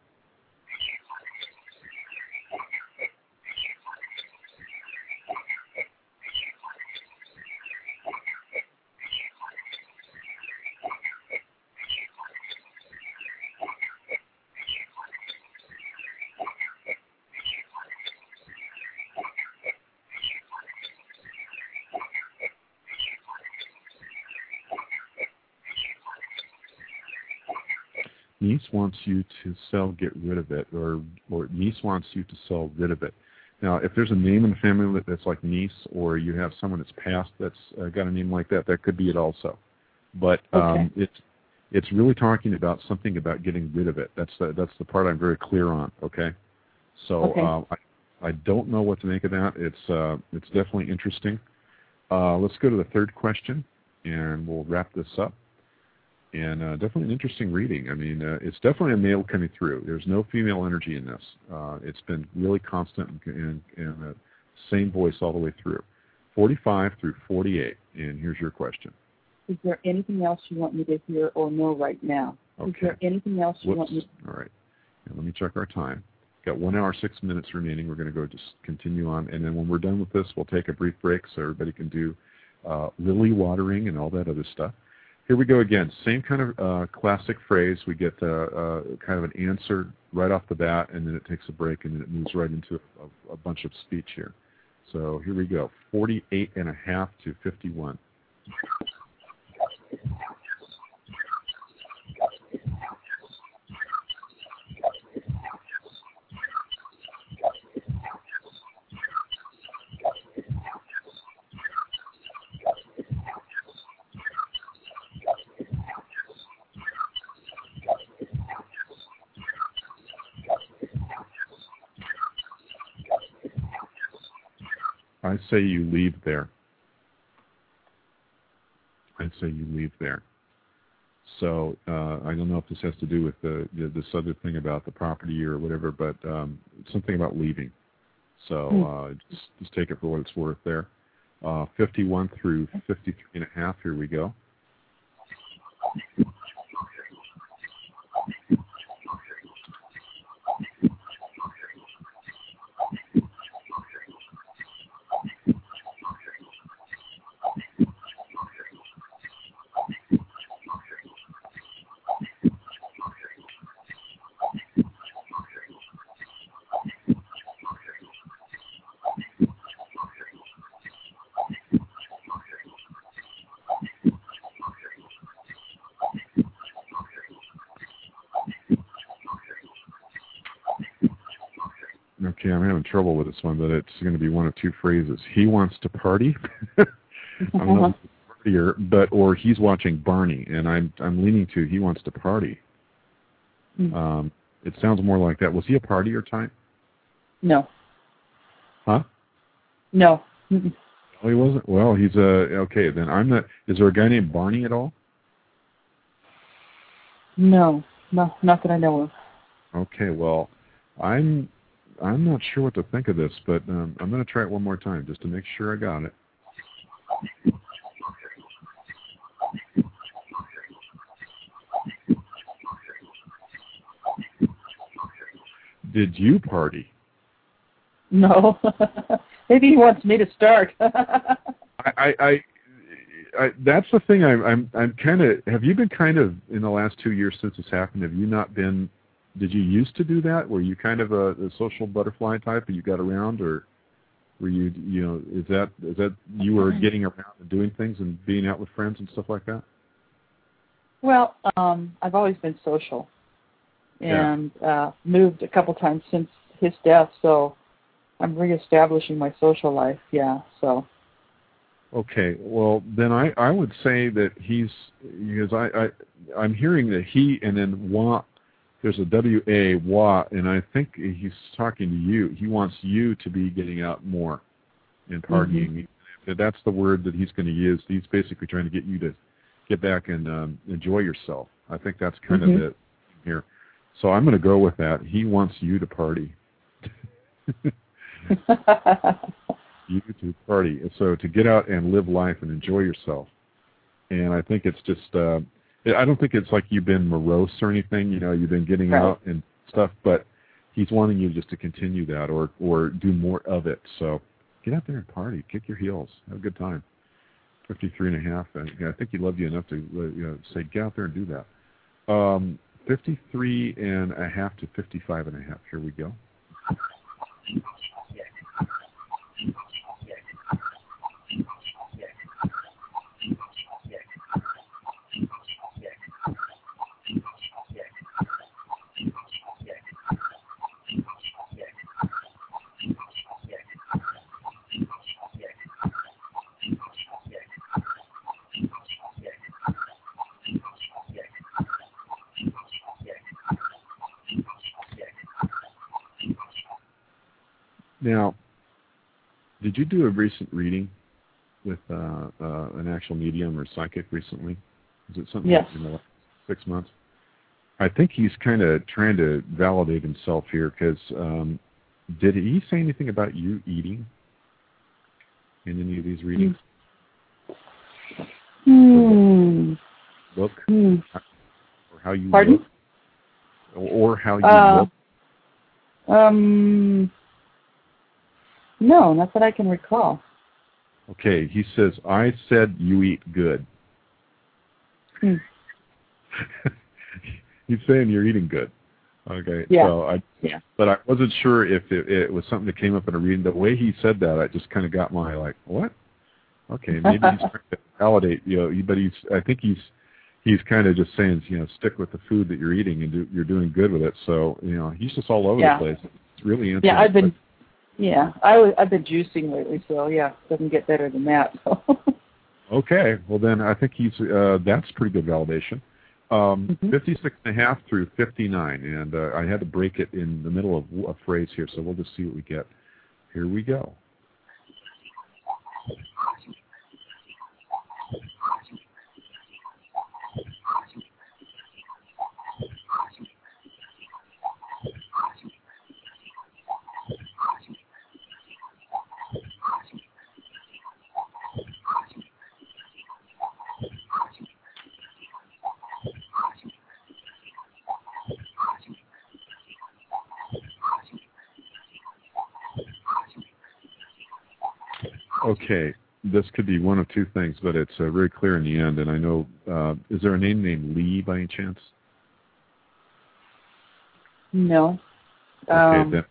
Niece wants you to sell, get rid of it, or niece wants you to sell rid of it. Now, if there's a name in the family that's like niece, or you have someone that's passed that's got a name like that, that could be it also. But it's really talking about something about getting rid of it. That's the part I'm very clear on. Okay, so I don't know what to make of that. It's definitely interesting. Let's go to the third question, and we'll wrap this up. And definitely an interesting reading. I mean, it's definitely a male coming through. There's no female energy in this. It's been really constant and same voice all the way through. 45 through 48. And here's your question. Is there anything else you want me to hear or know right now? Okay. Is there anything else you want me All right. And let me check our time. Got 1 hour, 6 minutes remaining. We're going to go just continue on. And then when we're done with this, we'll take a brief break so everybody can do lily watering and all that other stuff. Here we go again. Same kind of classic phrase. We get kind of an answer right off the bat, and then it takes a break, and then it moves right into a bunch of speech here. So here we go. 48.5 to 51. I say you leave there. I say you leave there. So I don't know if this has to do with this other thing about the property or whatever, but something about leaving. So just take it for what it's worth there. 51 through 53.5. Here we go. Okay, I'm having trouble with this one, but it's going to be one of two phrases. He wants to party. I don't know if it's partier, or he's watching Barney, and I'm leaning to he wants to party. It sounds more like that. Was he a partier type? No. Huh? No. Oh, he wasn't. Well, he's okay. Then I'm not. Is there a guy named Barney at all? No, not that I know of. Okay. Well, I'm not sure what to think of this, but I'm going to try it one more time just to make sure I got it. Did you party? No. Maybe he wants me to start. I that's the thing. I'm kind of. Have you been kind of in the last 2 years since this happened? Have you not been? Did you used to do that? Were you kind of a social butterfly type, and you got around, or were you? You know, is that you were getting around and doing things and being out with friends and stuff like that? Well, I've always been social, and moved a couple times since his death, so I'm reestablishing my social life. Yeah, so. Okay, well then I would say that he's, because I'm hearing that he and then Wa, there's a W-A, Wa, and I think he's talking to you. He wants you to be getting out more and partying. Mm-hmm. That's the word that he's going to use. He's basically trying to get you to get back and enjoy yourself. I think that's kind of it here. So I'm going to go with that. He wants you to party. You to party. So to get out and live life and enjoy yourself. And I think it's just, I don't think it's like you've been morose or anything, you know, you've been getting out and stuff, but he's wanting you just to continue that or do more of it. So get out there and party, kick your heels, have a good time. 53.5, and I think he loved you enough to say, get out there and do that. 53.5 to 55.5. Here we go. Now, did you do a recent reading with an actual medium or psychic recently? Is it something in the last 6 months? I think he's kind of trying to validate himself here because did he say anything about you eating in any of these readings? Look? Or how you Pardon? look? Or how you look? No, not that I can recall. Okay, he says, I said you eat good. He's saying you're eating good. Okay, yeah. So but I wasn't sure if it was something that came up in a reading. The way he said that, I just kind of got my like, what? Okay, maybe he's trying to validate, but I think he's kind of just saying, stick with the food that you're eating and you're doing good with it. So, he's just all over the place. It's really interesting. I've been juicing lately, so it doesn't get better than that. So. Okay, well then I think that's pretty good validation. 56.5 through 59, and I had to break it in the middle of a phrase here, so we'll just see what we get. Here we go. Okay, this could be one of two things, but it's very clear in the end. And I know, is there a name named Lee by any chance? No. Okay, then.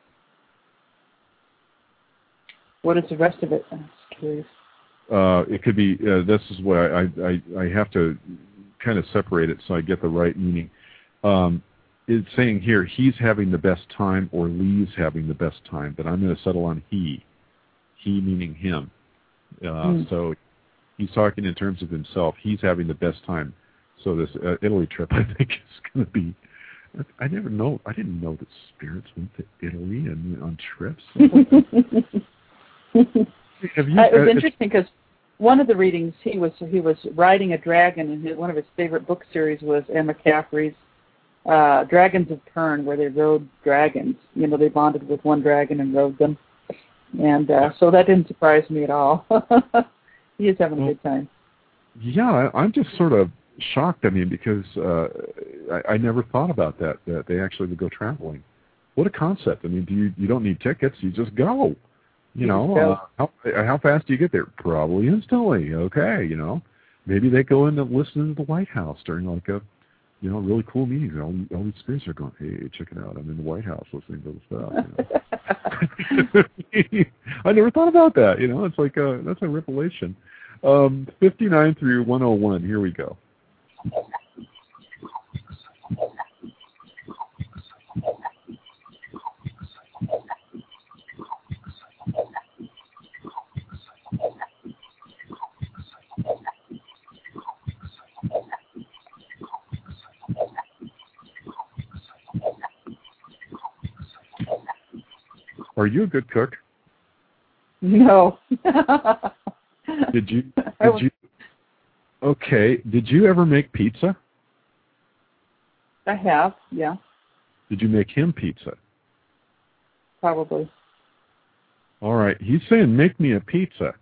What is the rest of it? I'm just curious. It could be, this is what I have to kind of separate it so I get the right meaning. It's saying here, he's having the best time or Lee's having the best time, but I'm going to settle on he. He meaning him. So he's talking in terms of himself. He's having the best time. So this Italy trip, I think, is going to be... I didn't know that spirits went to Italy and on trips. It was interesting because one of the readings he was riding a dragon, and one of his favorite book series was Emma Caffrey's Dragons of Pern, where they rode dragons. You know, they bonded with one dragon and rode them, and so that didn't surprise me at all. He is having a good time. Yeah, I'm just sort of shocked. I mean, because I never thought about that they actually would go traveling. What a concept! I mean, you don't need tickets; you just go. You know, how fast do you get there? Probably instantly. Okay, you know, maybe they go in to listen to the White House during like a, you know, really cool meeting. All these spirits are going, hey, check it out. I'm in the White House listening to the stuff. You know? I never thought about that. You know, it's like that's a revelation. 59 through 101. Here we go. Are you a good cook? No. Did you? Okay. Did you ever make pizza? I have, yeah. Did you make him pizza? Probably. All right. He's saying, make me a pizza.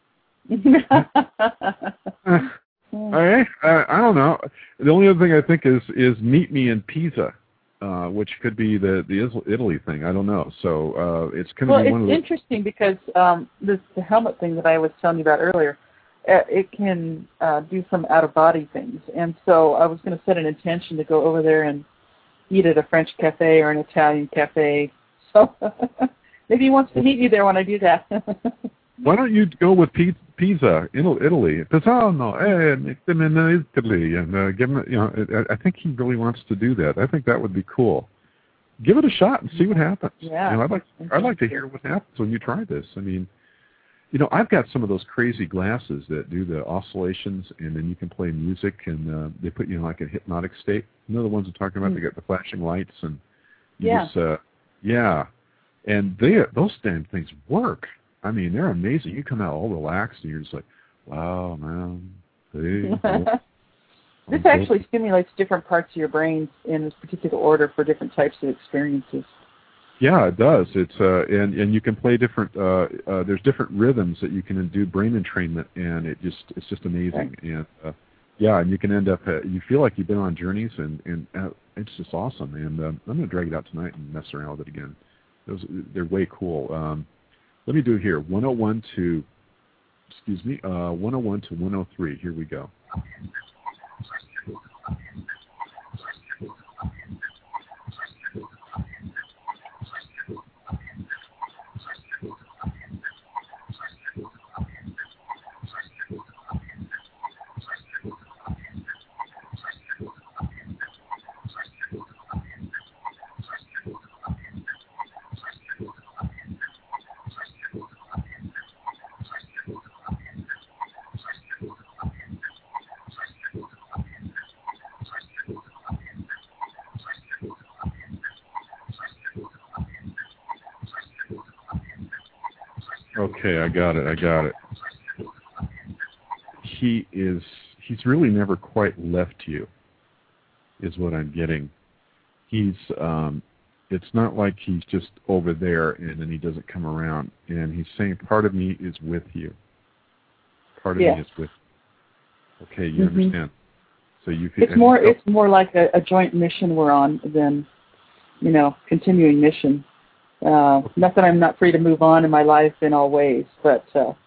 All right. I don't know. The only other thing I think is meet me in Pisa, which could be the Italy thing. I don't know. So it's going to be one of the... Well, it's interesting because the helmet thing that I was telling you about earlier, it can do some out-of-body things. And so I was going to set an intention to go over there and eat at a French cafe or an Italian cafe. So maybe he wants to meet me there when I do that. Why don't you go with Pisa, Italy? Pisano, make them in Italy, and give him. You know, I think he really wants to do that. I think that would be cool. Give it a shot and see what happens. Yeah, you know, I'd like to hear what happens when you try this. I mean, you know, I've got some of those crazy glasses that do the oscillations, and then you can play music, and they put you in like a hypnotic state. You know the ones I'm talking about? They got the flashing lights, and you just, and those damn things work. I mean, they're amazing. You come out all relaxed, and you're just like, wow, man. This actually stimulates different parts of your brain in this particular order for different types of experiences. Yeah, it does. It's and you can play different. There's different rhythms that you can do brain entrainment, and it's just amazing. Right. And and you can end up. You feel like you've been on journeys, and it's just awesome. And I'm going to drag it out tonight and mess around with it again. They're way cool. Let me do it here. 101 to 103. Here we go. Okay, I got it. He's really never quite left you, is what I'm getting. It's not like he's just over there and then he doesn't come around. And he's saying part of me is with you. Part of me is with you. Okay, you understand. So you can, it's more like a joint mission we're on than, you know, continuing mission. Not that I'm not free to move on in my life in all ways, but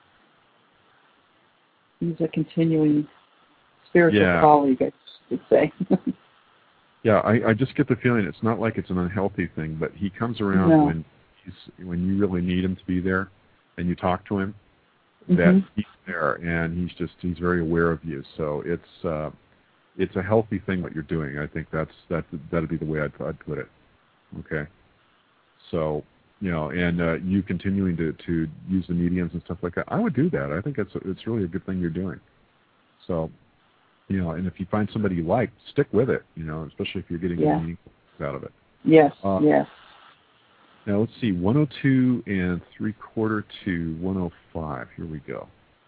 he's a continuing spiritual colleague, I should say. Yeah, I just get the feeling it's not like it's an unhealthy thing, but he comes around when you really need him to be there, and you talk to him, that he's there, and he's very aware of you. So it's a healthy thing what you're doing. I think that'd be the way I'd put it. Okay. So, you know, and you continuing to use the mediums and stuff like that, I would do that. I think it's really a good thing you're doing. So, you know, and if you find somebody you like, stick with it, you know, especially if you're getting meaningful out of it. Yes, yes. Now let's see, 102 3/4 to 105. Here we go.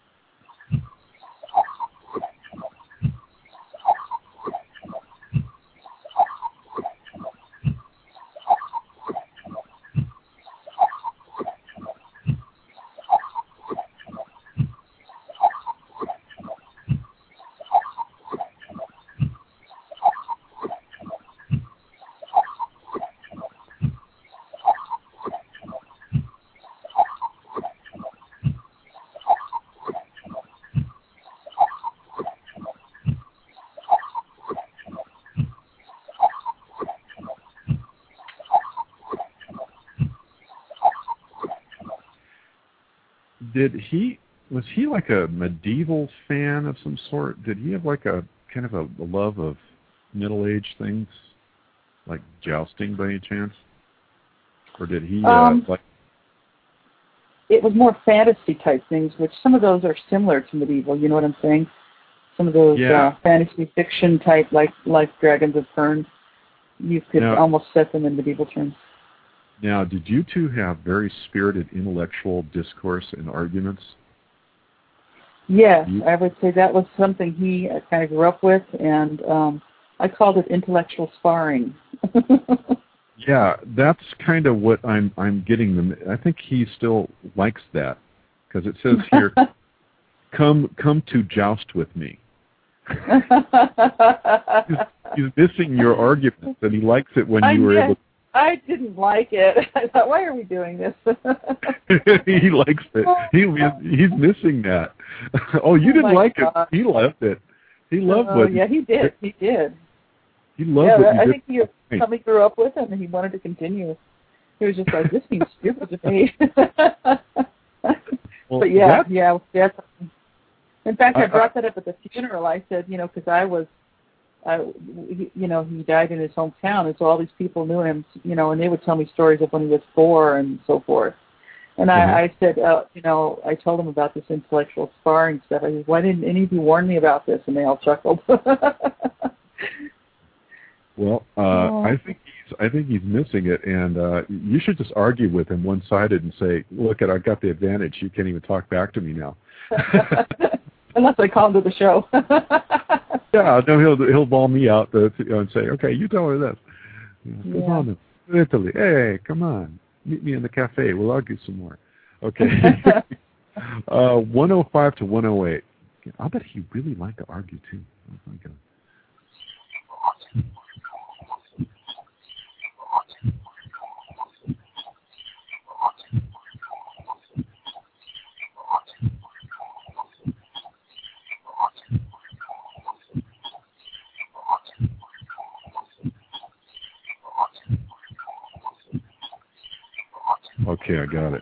Was he like a medieval fan of some sort? Did he have like a kind of a love of middle-age things, like jousting by any chance? Or did he like... It was more fantasy type things, which some of those are similar to medieval, you know what I'm saying? Some of those fantasy fiction type, like Dragons of Fern, you could almost set them in medieval terms. Now, did you two have very spirited intellectual discourse and arguments? Yes, I would say that was something he kind of grew up with, and I called it intellectual sparring. Yeah, that's kind of what I'm getting them. I think he still likes that, because it says here, come to joust with me. He's missing your arguments, and he likes it when you were able to... I didn't like it. I thought, why are we doing this? He likes it. He's missing that. Oh, you didn't like it. He loved it. He loved what... Yeah, he did. He did. He loved what you I did. think he something grew up with him, and he wanted to continue. He was just like, this seems stupid to me. Well, but yeah, definitely. In fact, I brought that up at the funeral. I said, because he died in his hometown, and so all these people knew him, and they would tell me stories of when he was 4 and so forth. And I said, I told them about this intellectual sparring stuff. I said, why didn't any of you warn me about this? And they all chuckled. Well, I think he's missing it, and you should just argue with him one-sided and say, look, I got the advantage. You can't even talk back to me now. Unless I call him to the show. Yeah, no, he'll ball me out and say, okay, you tell her this. Come on, Italy. Hey, come on. Meet me in the cafe. We'll argue some more. Okay. 105 to 108. I'll bet he really liked to argue, too. Oh, my God. Okay, I got it.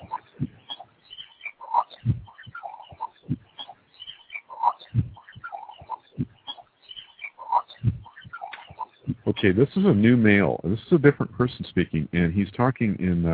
Okay, this is a new male. This is a different person speaking, and he's talking in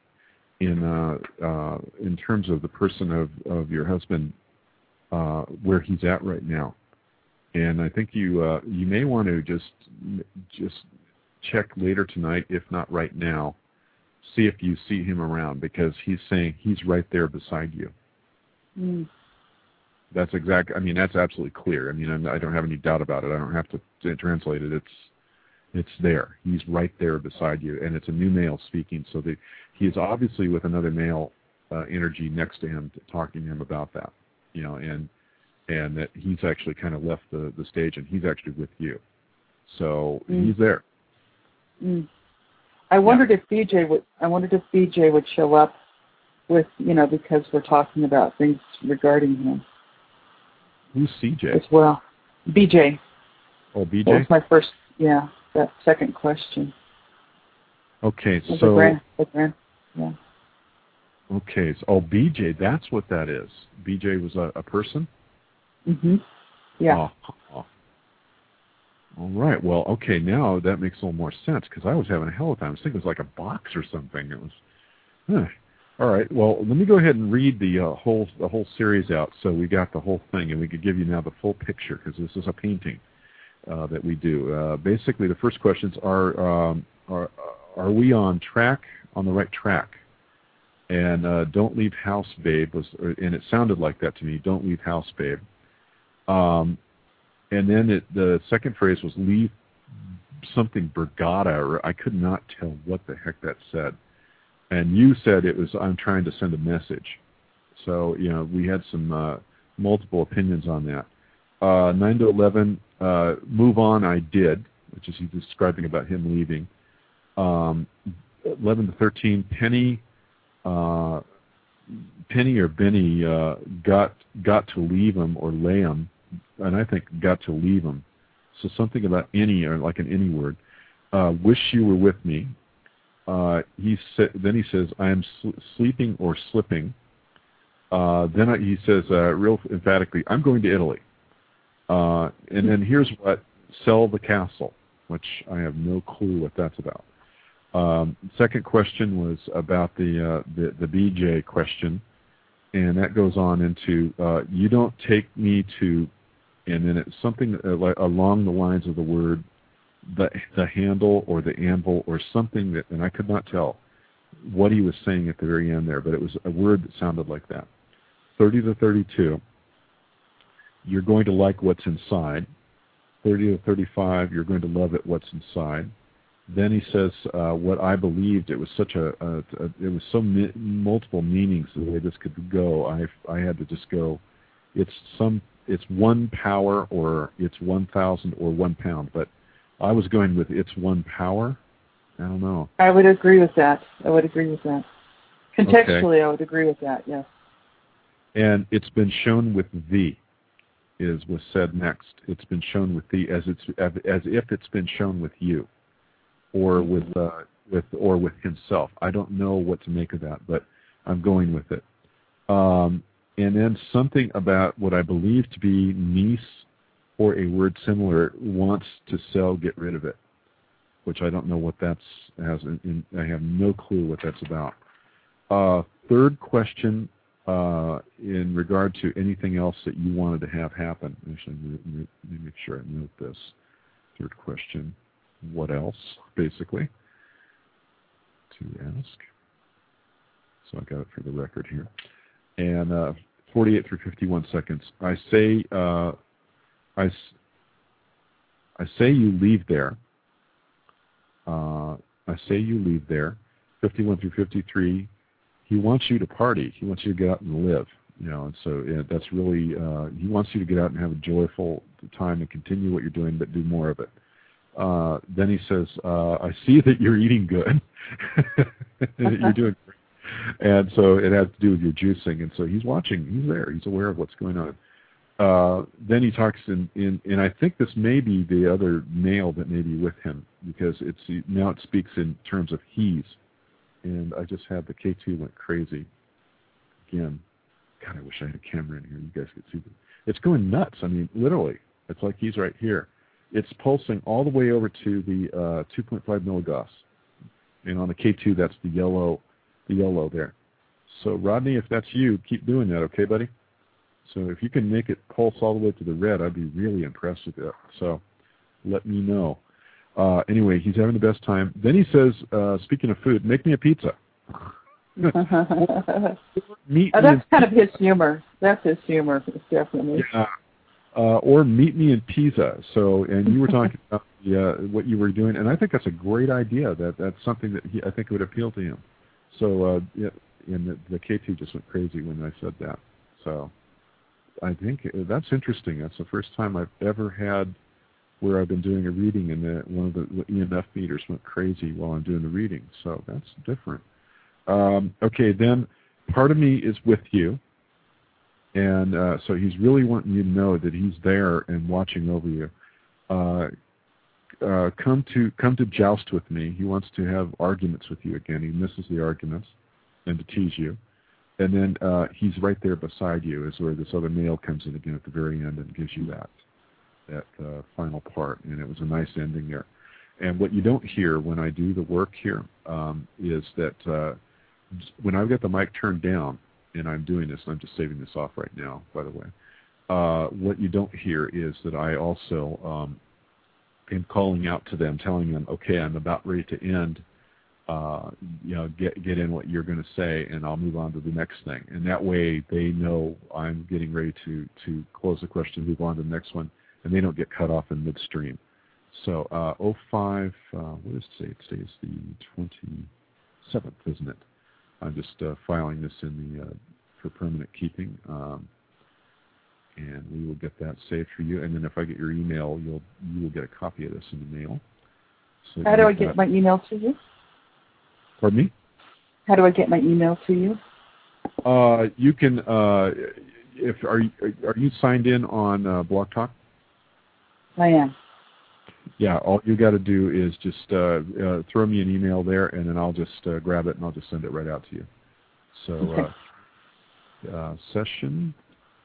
terms of the person of your husband, where he's at right now. And I think you may want to just check later tonight, if not right now. See if you see him around, because he's saying he's right there beside you. Mm. That's absolutely clear. I mean, I don't have any doubt about it. I don't have to translate it. It's there. He's right there beside you, and it's a new male speaking. So he is obviously with another male energy next to him, talking to him about that, and that he's actually kind of left the stage, and he's actually with you. So he's there. Mm. I wondered if BJ would show up with, because we're talking about things regarding him. Who's CJ? As well. BJ. Oh, BJ? That was my first, that second question. Okay, so... The grand, yeah. Okay, so, BJ, that's what that is. BJ was a person? Mm-hmm. Yeah. Oh. All right. Well, okay, now that makes a little more sense, because I was having a hell of a time. I was thinking it was like a box or something. It was... All right. Well, let me go ahead and read the whole series out, so we got the whole thing, and we could give you now the full picture, because this is a painting that we do. Basically, the first questions are are we on the right track? And don't leave house, babe, and it sounded like that to me. Don't leave house, babe. And then the second phrase was leave something Bergata, or I could not tell what the heck that said. And you said it was, I'm trying to send a message. So, we had some multiple opinions on that. 9 to 11, move on, I did, which is he's describing about him leaving. 11 to 13, Penny or Benny got to leave him or lay him, and I think got to leave him. So something about any, or like an any word. Wish you were with me. Then he says, I am sleeping or slipping. Then he says, real emphatically, I'm going to Italy. And then here's what, sell the castle, which I have no clue what that's about. Second question was about the BJ question, and that goes on into, you don't take me to, and then it's something like along the lines of the word, the handle or the anvil or something that, and I could not tell what he was saying at the very end there, but it was a word that sounded like that. 30 to 32, you're going to like what's inside. 30 to 35, you're going to love it, what's inside. Then he says, what I believed, it was such it was so multiple meanings the way this could go. I had to just go, it's 1 power, or it's 1,000, or 1 pound. But I was going with it's 1 power. I don't know. I would agree with that. Contextually, okay. I would agree with that, yes. And it's been shown with thee, was said next. It's been shown with thee as if it's been shown with you, or with himself. I don't know what to make of that, but I'm going with it. And then something about what I believe to be niece, or a word similar, wants to sell, get rid of it, which I don't know what that's I have no clue what that's about. Third question, in regard to anything else that you wanted to have happen. Actually, let me make sure I note this. Third question, what else, basically, to ask. So I got it for the record here. And 48 through 51 seconds. I say you leave there. I say you leave there. 51 through 53. He wants you to party. He wants you to get out and live. And so that's really, he wants you to get out and have a joyful time and continue what you're doing, but do more of it. Then he says, I see that you're eating good. You're doing great. And so it has to do with your juicing. And so he's watching. He's there. He's aware of what's going on. Then he talks and I think this may be the other male that may be with him, because now it speaks in terms of he's. And I just had the K2 went crazy. Again, God, I wish I had a camera in here. You guys could see it. It's going nuts. I mean, literally. It's like he's right here. It's pulsing all the way over to the 2.5 milligauss. And on the K2, that's the yellow there. So, Rodney, if that's you, keep doing that, okay, buddy? So if you can make it pulse all the way to the red, I'd be really impressed with that. So let me know. Anyway, he's having the best time. Then he says, speaking of food, make me a pizza. That's kind of his humor. That's his humor, definitely. Yeah. Or meet me in Pisa. So, and you were talking about what you were doing, and I think that's a great idea. That's something that I think would appeal to him. So, and the K2 just went crazy when I said that. So, I think that's interesting. That's the first time I've ever had where I've been doing a reading and one of the EMF meters went crazy while I'm doing the reading. So that's different. Okay, then part of me is with you. And so he's really wanting you to know that he's there and watching over you. Come to joust with me. He wants to have arguments with you again. He misses the arguments and to tease you. And then he's right there beside you is where this other male comes in again at the very end and gives you that final part. And it was a nice ending there. And what you don't hear when I do the work here is that when I've got the mic turned down, and I'm doing this, and I'm just saving this off right now, by the way, what you don't hear is that I also am calling out to them, telling them, okay, I'm about ready to end. get in what you're going to say, and I'll move on to the next thing. And that way they know I'm getting ready to close the question, move on to the next one, and they don't get cut off in midstream. So 05, what is today? Today is the 27th, isn't it? I'm just filing this in the for permanent keeping, and we will get that saved for you. And then if I get your email, you will get a copy of this in the mail. So how do I get my email to you? Pardon me? How do I get my email to you? You can. Are you signed in on Blog Talk? I am. Yeah, all you got to do is just throw me an email there, and then I'll just grab it and I'll just send it right out to you. So, session,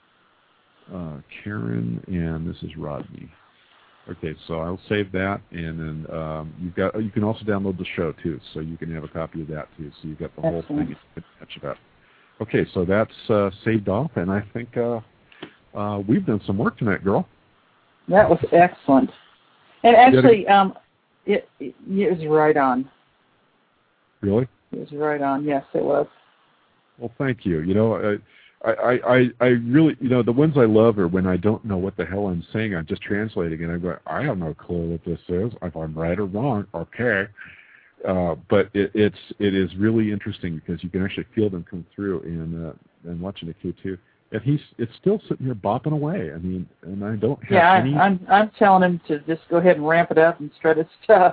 Karen, and this is Rodney. Okay, so I'll save that, and then you can also download the show too, so you can have a copy of that too. So you've got the whole thing you can catch about. Okay, so that's saved off, and I think we've done some work tonight, girl. That was excellent. And actually, it was right on. Really? It was right on. Yes, it was. Well, thank you. I really, the ones I love are when I don't know what the hell I'm saying. I'm just translating, and I go, I have no clue what this is. If I'm right or wrong, okay. But it is really interesting because you can actually feel them come through and watching the K2. And it's still sitting here bopping away. I mean, and I don't have any. I'm telling him to just go ahead and ramp it up and strut his stuff.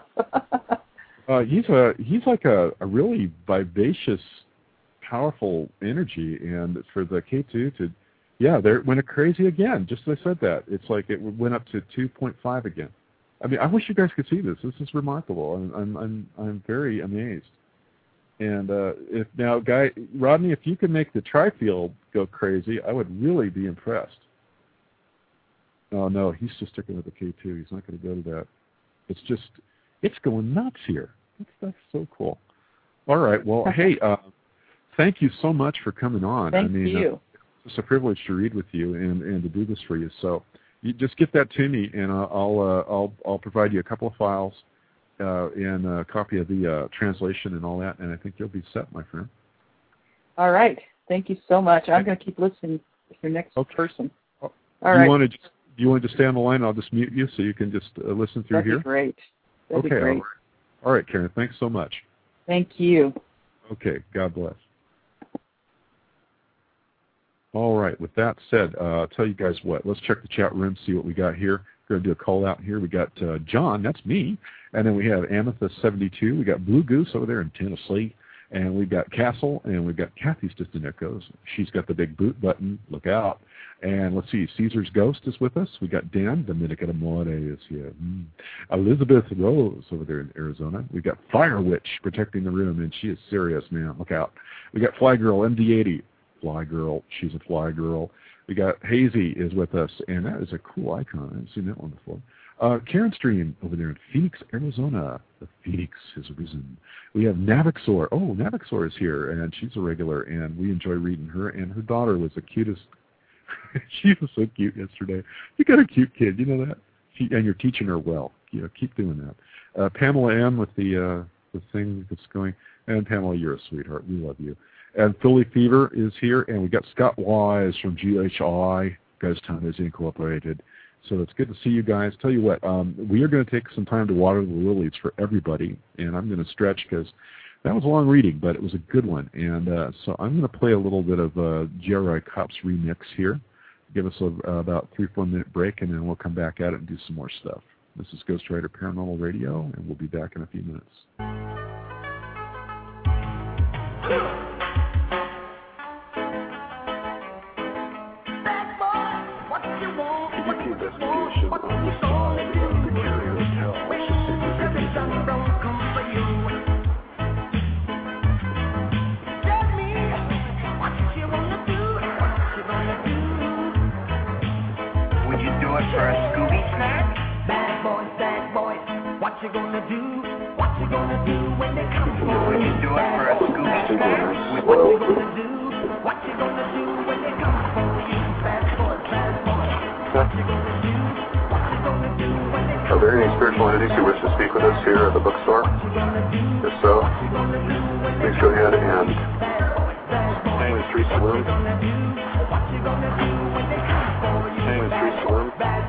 He's like a really vivacious, powerful energy, and for the K2 to, they went crazy again. Just as I said that, it's like it went up to 2.5 again. I mean, I wish you guys could see this. This is remarkable. I'm very amazed. And Rodney, if you could make the tri-field go crazy, I would really be impressed. Oh no, he's just sticking with the K2. He's not going to go to that. It's going nuts here. That's so cool. All right. Well, hey, thank you so much for coming on. Thank you. It's a privilege to read with you and to do this for you. So you just get that to me, and I'll provide you a couple of files. And a copy of the translation and all that, and I think you'll be set, my friend. All right. Thank you so much. I'm going to keep listening to your next person. All right. Do you want to stay on the line? I'll just mute you so you can just listen through here? That'd be great. That'd be great. All right, Karen. Thanks so much. Thank you. Okay. God bless. All right. With that said, I'll tell you guys what. Let's check the chat room, see what we got here. We're going to do a call out here. We got John, that's me, and then we have Amethyst72. We got Blue Goose over there in Tennessee, and we got Castle, and we've got Kathy's Distant Echoes. She's got the big boot button. Look out. And let's see, Caesar's Ghost is with us. We got Dan, Dominica Amore is here. Elizabeth Rose over there in Arizona. We got Fire Witch protecting the room, and she is serious, man. Look out. We got Fly Girl, MD80. Fly Girl, she's a Fly Girl. We got Hazy is with us, and that is a cool icon. I haven't seen that one before. Karen Stream over there in Phoenix, Arizona. The Phoenix has risen. We have Navixor. Oh, Navixor is here, and she's a regular, and we enjoy reading her. And her daughter was the cutest. She was so cute yesterday. You got a cute kid, you know that? And you're teaching her well. Keep doing that. Pamela M with the thing that's going. And Pamela, you're a sweetheart. We love you. And Philly Fever is here, and we got Scott Wise from GHI, Ghost Hunters Incorporated. So it's good to see you guys. Tell you what, we are going to take some time to water the lilies for everybody, and I'm going to stretch because that was a long reading, but it was a good one. And so I'm going to play a little bit of G.R.I. Cops remix here. Give us about 3-4 minute break, and then we'll come back at it and do some more stuff. This is Ghost Rider Paranormal Radio, and we'll be back in a few minutes. Investigation on the side of the carrier's hell. Would you do it for a Scooby snack? Bad boys, what you gonna do? What you gonna do when they come for you? Would you do it for a Scooby snack? What you gonna do? What you gonna do when they come for you? Bad boys, what you gonna do? What you gonna do when they come for you? Are there any spiritual entities who wish to speak with us here at the bookstore? If so, Please go ahead and hang the street saloon. Hang the street saloon.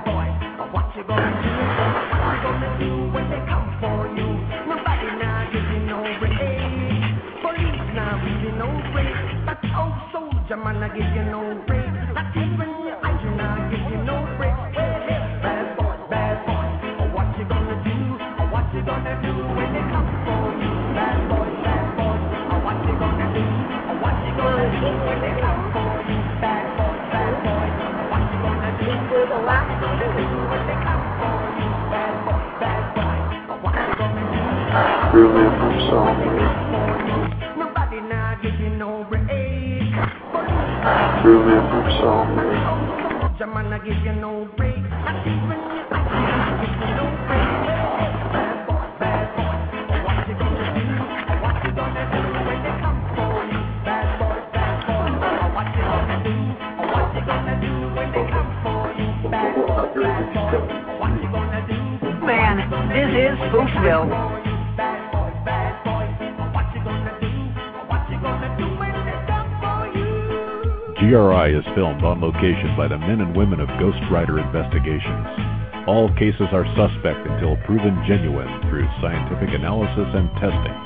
Man, I give you no break. Not even your eyes, and I give you no break. Bad boy, what you gonna do? What you gonna do when they come for you? Bad boy, what you gonna do? What you gonna do when they come for you? Bad boy, what you gonna do? What you gonna do when they come for you? Bad boy, what you gonna do? Really from somewhere. Nobody now give you no break. Really from somewhere. Man, I give you no break. Not even your eyes, give you no break. Bad boy, what you gonna do? What you gonna do when they come for you? Bad boy, what you gonna do? What you gonna do when they come for you? Bad boy, what you gonna do? Man, this is Spoofville. Bad boy, what you gonna do? What you gonna do when they come for you? GRI is filmed on location by the men and women of Ghost Rider Investigations. All cases are suspect until proven genuine through scientific analysis and testing.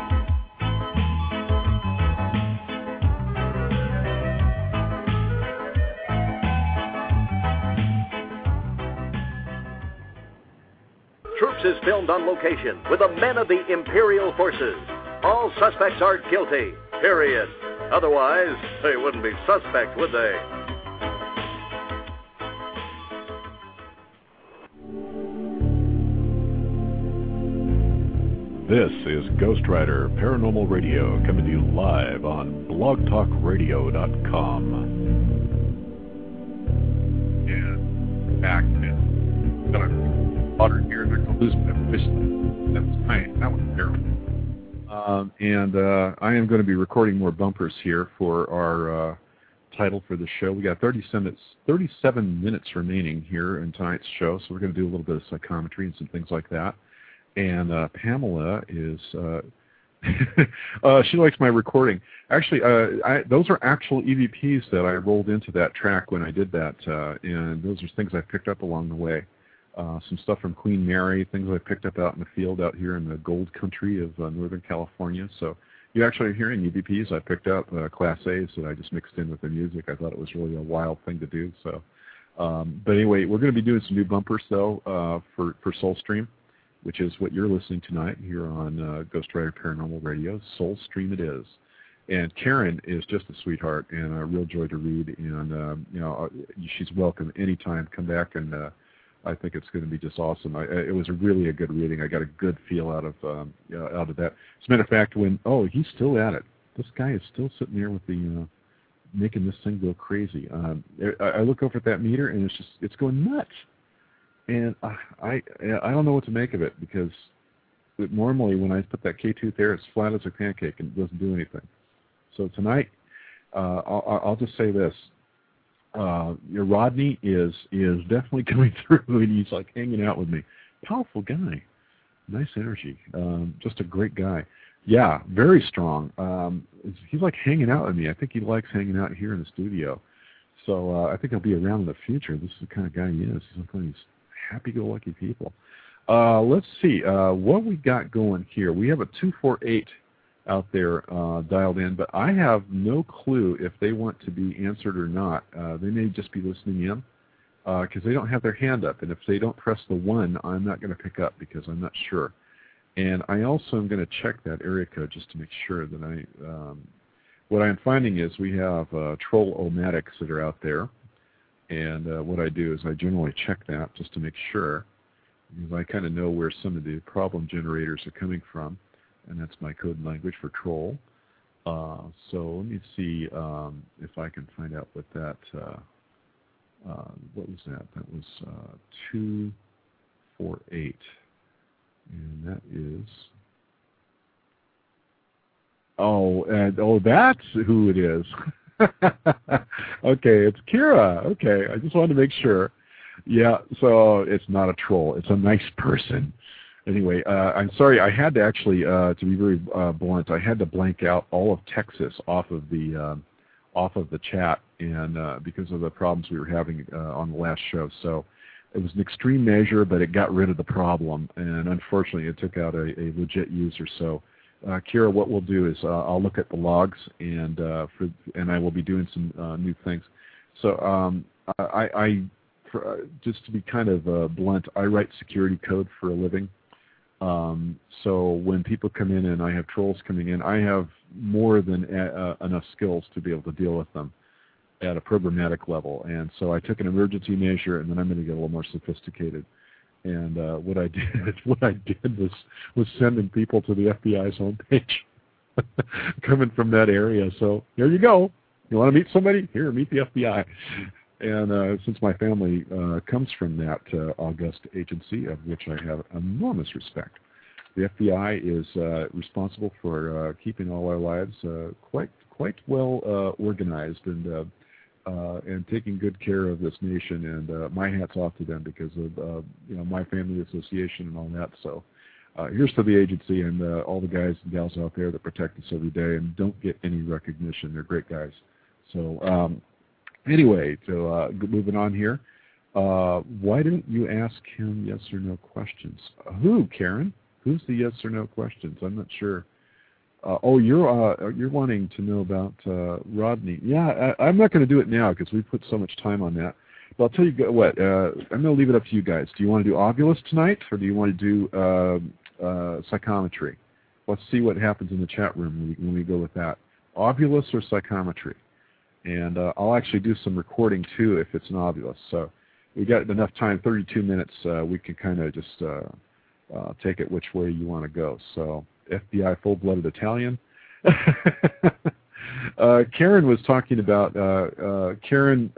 Troops is filmed on location with the men of the Imperial Forces. All suspects are guilty, period. Otherwise, they wouldn't be suspect, would they? This is Ghost Rider Paranormal Radio coming to you live on blogtalkradio.com. And back and got water here and I can lose my fish. That's fine. That was terrible. I am going to be recording more bumpers here for our title for the show. We got 37 minutes remaining here in tonight's show, so we're going to do a little bit of psychometry and some things like that. And Pamela is, she likes my recording. Actually, those are actual EVPs that I rolled into that track when I did that, and those are things I picked up along the way. Some stuff from Queen Mary, things I picked up out in the field out here in the gold country of Northern California. So you actually are hearing EVPs I picked up, Class A's that I just mixed in with the music. I thought it was really a wild thing to do. So, but anyway, we're going to be doing some new bumpers, though, for Soulstream, which is what you're listening tonight here on Ghost Rider Paranormal Radio. Soulstream it is. And Karen is just a sweetheart and a real joy to read. And, she's welcome anytime. Come back and I think it's going to be just awesome. It was really a good reading. I got a good feel out of that. As a matter of fact, he's still at it. This guy is still sitting there with the making this thing go crazy. I look over at that meter and it's going nuts. And I don't know what to make of it because normally when I put that K-tooth there, it's flat as a pancake and it doesn't do anything. So tonight, I'll just say this. Rodney is definitely coming through, and he's like hanging out with me. Powerful guy, nice energy, just a great guy. Yeah, very strong. He's like hanging out with me. I think he likes hanging out here in the studio. So I think he'll be around in the future. This is the kind of guy he is. He's like one of these happy-go-lucky people. Let's see what we got going here. We have a 248 out there dialed in, but I have no clue if they want to be answered or not. They may just be listening in because they don't have their hand up, and if they don't press the 1, I'm not going to pick up because I'm not sure. And I also am going to check that area code just to make sure that what I'm finding is we have Troll-O-Matics that are out there, and what I do is I generally check that just to make sure because I kind of know where some of the problem generators are coming from. And that's my code language for troll. So let me see if I can find out what that, what was that? That was 248. And that is, that's who it is. Okay, it's Kira. Okay, I just wanted to make sure. Yeah, so it's not a troll. It's a nice person. Anyway, I'm sorry. I had to actually, to be very blunt, I had to blank out all of Texas off of the chat, and because of the problems we were having on the last show. So it was an extreme measure, but it got rid of the problem, and unfortunately, it took out a legit user. So, Kira, what we'll do is I'll look at the logs, and I will be doing some new things. So just to be kind of blunt, I write security code for a living. So when people come in and I have trolls coming in, I have more than enough skills to be able to deal with them at a programmatic level. And so I took an emergency measure, and then I'm going to get a little more sophisticated. And what I did was sending people to the FBI's homepage, coming from that area. So here you go. You want to meet somebody? Here, meet the FBI. And since my family comes from that august agency, of which I have enormous respect, the FBI is responsible for keeping all our lives quite well organized and taking good care of this nation. And my hat's off to them because of my family association and all that. So here's to the agency and all the guys and gals out there that protect us every day and don't get any recognition. They're great guys. So anyway, so moving on here. Why don't you ask him yes or no questions? Who, Karen? Who's the yes or no questions? I'm not sure. You're wanting to know about Rodney. Yeah, I'm not going to do it now because we put so much time on that. But I'll tell you what. I'm going to leave it up to you guys. Do you want to do Ovilus tonight, or do you want to do psychometry? Let's see what happens in the chat room when we go with that. Ovilus or psychometry? And I'll actually do some recording too if it's an Ovilus. So we got enough time, 32 minutes. We can kind of just take it which way you want to go. So FBI full-blooded Italian. Karen was talking about Karen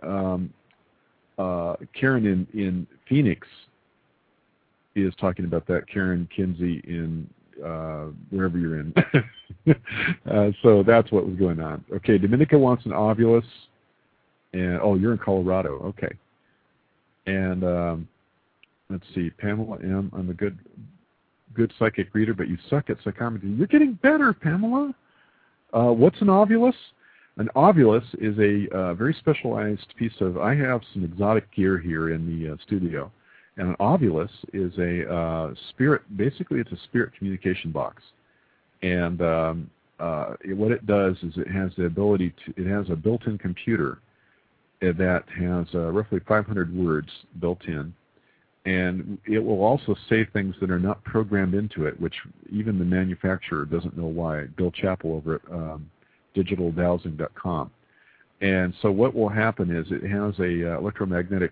in Phoenix is talking about that. Karen Kinsey in wherever you're in. So that's what was going on. Okay, Dominica wants an Ovilus, and you're in Colorado. Okay, and let's see, Pamela M. I'm a good psychic reader, but you suck at psychometry. You're getting better, Pamela. What's an Ovilus? An Ovilus is a very specialized piece of. I have some exotic gear here in the studio. And an Ovilus is a spirit. Basically, it's a spirit communication box, and what it does is it has the ability to. It has a built-in computer that has roughly 500 words built in, and it will also say things that are not programmed into it, which even the manufacturer doesn't know why. Bill Chappell over at digitaldowsing.com. And so what will happen is it has a electromagnetic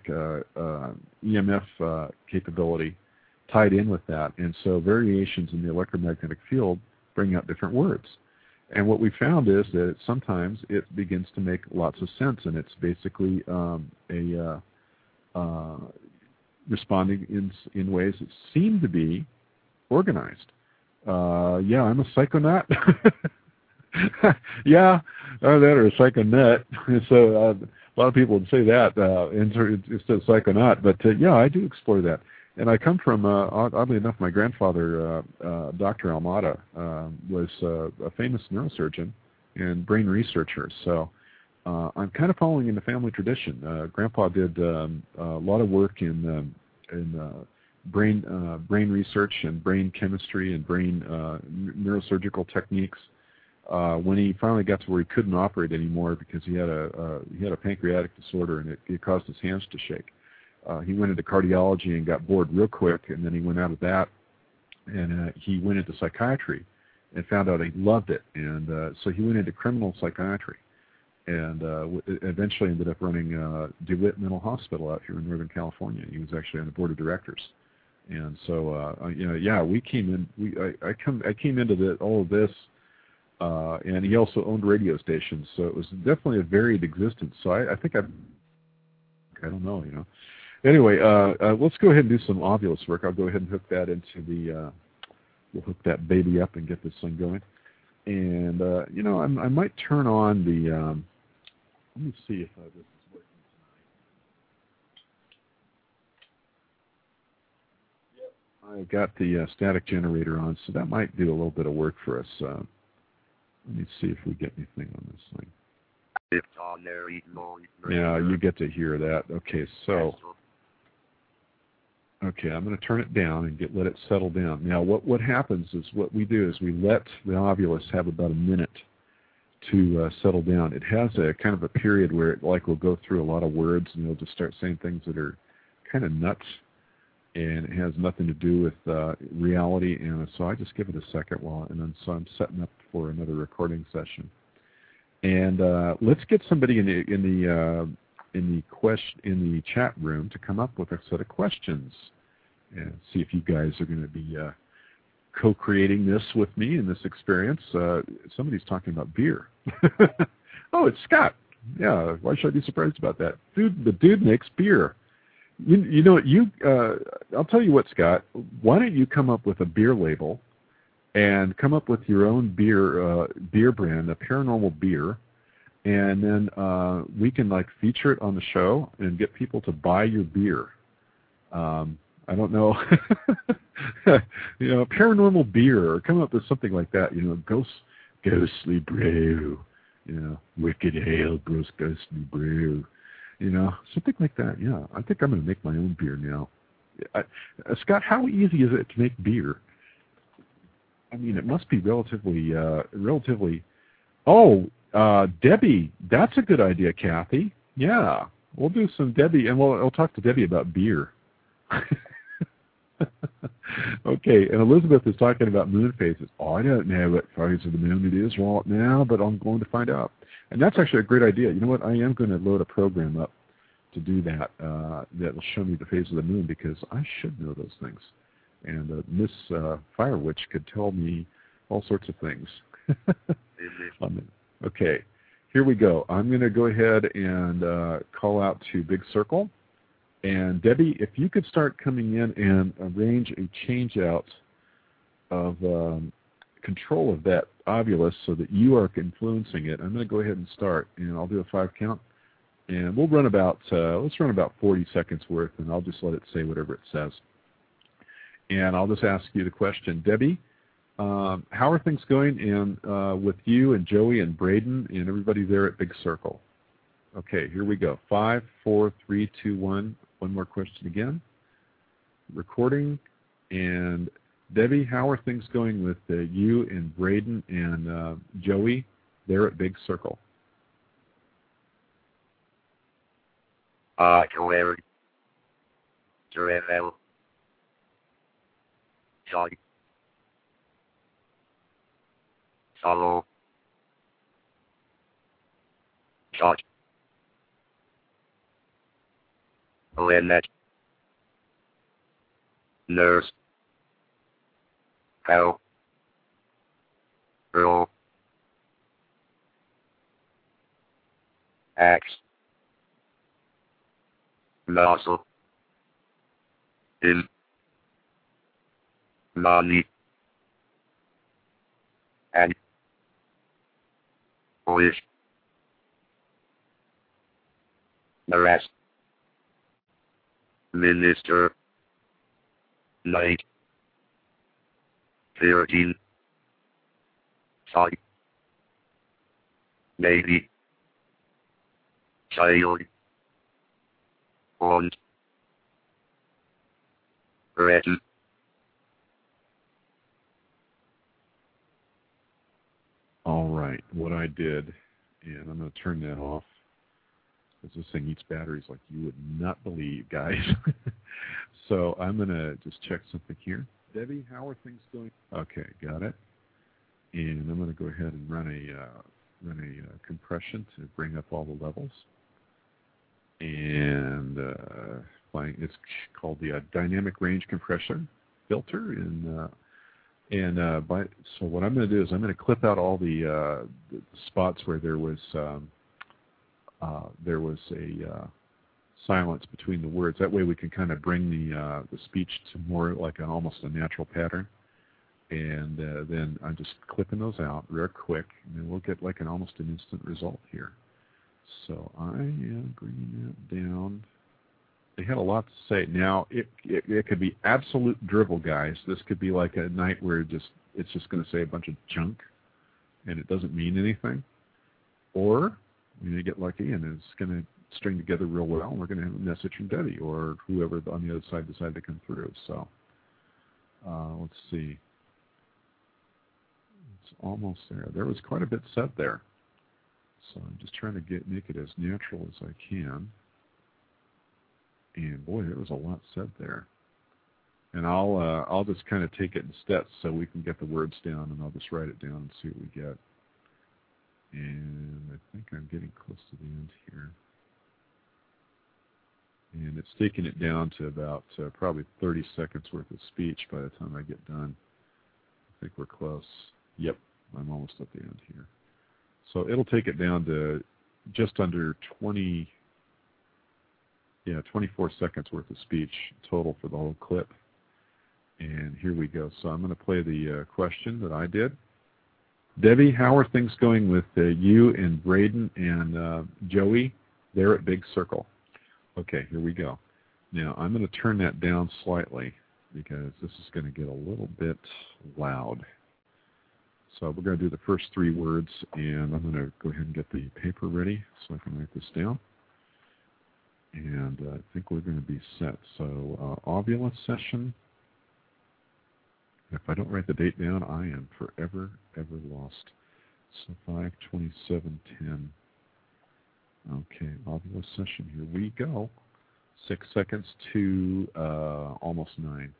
EMF capability tied in with that. And so variations in the electromagnetic field bring out different words. And what we found is that sometimes it begins to make lots of sense, and it's basically responding in ways that seem to be organized. Yeah, I'm a psychonaut. Yeah, or that or a psychonet. So a lot of people would say that instead of psychonaut. But yeah, I do explore that. And I come from, oddly enough, my grandfather, Dr. Almada, was a famous neurosurgeon and brain researcher. So I'm kind of following in the family tradition. Grandpa did a lot of work in brain research and brain chemistry and brain neurosurgical techniques. When he finally got to where he couldn't operate anymore because he had a pancreatic disorder and it caused his hands to shake, he went into cardiology and got bored real quick, and then he went out of that and he went into psychiatry and found out he loved it, and so he went into criminal psychiatry and eventually ended up running DeWitt Mental Hospital out here in Northern California. He was actually on the board of directors. And so yeah, we came in. I came into all of this. And he also owned radio stations, so it was definitely a varied existence. So I think I don't know, Anyway, let's go ahead and do some Ovilus work. I'll go ahead and hook that into the, we'll hook that baby up and get this thing going. And, I might turn on the, let me see if this is working tonight. Yep, I got the static generator on, so that might do a little bit of work for us. Let me see if we get anything on this thing. Yeah, you get to hear that. Okay, so okay, I'm going to turn it down and let it settle down. Now, what happens is what we do is we let the Ovilus have about a minute to settle down. It has a kind of a period where it will go through a lot of words and it'll just start saying things that are kind of nuts, and it has nothing to do with reality. And so I just give it a second so I'm setting up for another recording session. And let's get somebody in the chat room to come up with a set of questions and see if you guys are going to be co-creating this with me in this experience. Somebody's talking about beer. Oh, it's Scott. Yeah, why should I be surprised about that? The dude makes beer. I'll tell you what, Scott. Why don't you come up with a beer label and come up with your own beer brand, a paranormal beer, and then we can feature it on the show and get people to buy your beer. I don't know, paranormal beer, or come up with something like that. Ghostly brew, wicked ale, ghostly brew, something like that. Yeah, I think I'm going to make my own beer now. Scott, how easy is it to make beer? I mean, it must be relatively. Oh, Debbie, that's a good idea, Kathy. Yeah, we'll do some Debbie, and we'll talk to Debbie about beer. Okay, and Elizabeth is talking about moon phases. Oh, I don't know what phase of the moon it is right now, but I'm going to find out. And that's actually a great idea. You know what? I am going to load a program up to do that. That will show me the phase of the moon, because I should know those things. And Miss Fire Witch could tell me all sorts of things. Okay, here we go. I'm going to go ahead and call out to Big Circle. And Debbie, if you could start coming in and arrange a change out of control of that Ovilus so that you are influencing it, I'm going to go ahead and start, and I'll do a 5 count. And we'll run about, let's run about 40 seconds worth, and I'll just let it say whatever it says. And I'll just ask you the question. Debbie, how are things going with you and Joey and Braden and everybody there at Big Circle? Okay, here we go. 5, 4, 3, 2, 1. One more question again. Recording. And Debbie, how are things going with you and Braden and Joey there at Big Circle? Joey. Solo. George. Lynette. Nurse. Hell. Earl. Axe. Muscle. In. Money. And. Wish. The rest. Minister. Night. 13. Side. Maybe. Child. Und. Rettel. All right, what I did, and I'm going to turn that off, because this thing eats batteries like you would not believe, guys. So I'm going to just check something here. Debbie, how are things going? Okay, got it. And I'm going to go ahead and run a compression to bring up all the levels. And it's called the dynamic range compression filter. So what I'm going to do is I'm going to clip out all the spots where there was a silence between the words. That way we can kind of bring the speech to more like almost a natural pattern. And then I'm just clipping those out real quick, and then we'll get like almost an instant result here. So I am bringing that down They had a lot to say. Now, it could be absolute drivel, guys. This could be like a night where it's just going to say a bunch of junk, and it doesn't mean anything. Or you get lucky, and it's going to string together real well, and we're going to have a message from Debbie or whoever on the other side decided to come through. So let's see. It's almost there. There was quite a bit said there. So I'm just trying to make it as natural as I can. And boy, there was a lot said there. And I'll just kind of take it in steps so we can get the words down, and I'll just write it down and see what we get. And I think I'm getting close to the end here. And it's taking it down to about probably 30 seconds worth of speech by the time I get done. I think we're close. Yep, I'm almost at the end here. So it'll take it down to just under 24 seconds worth of speech total for the whole clip. And here we go. So I'm going to play the question that I did. Debbie, how are things going with you and Braden and Joey there at Big Circle? Okay, here we go. Now, I'm going to turn that down slightly because this is going to get a little bit loud. So we're going to do the first 3 words, and I'm going to go ahead and get the paper ready so I can write this down. And I think we're going to be set. So, Ovula session. If I don't write the date down, I am forever, ever lost. So 5/27/10. Okay, Ovula session. Here we go. 6 seconds to almost 9.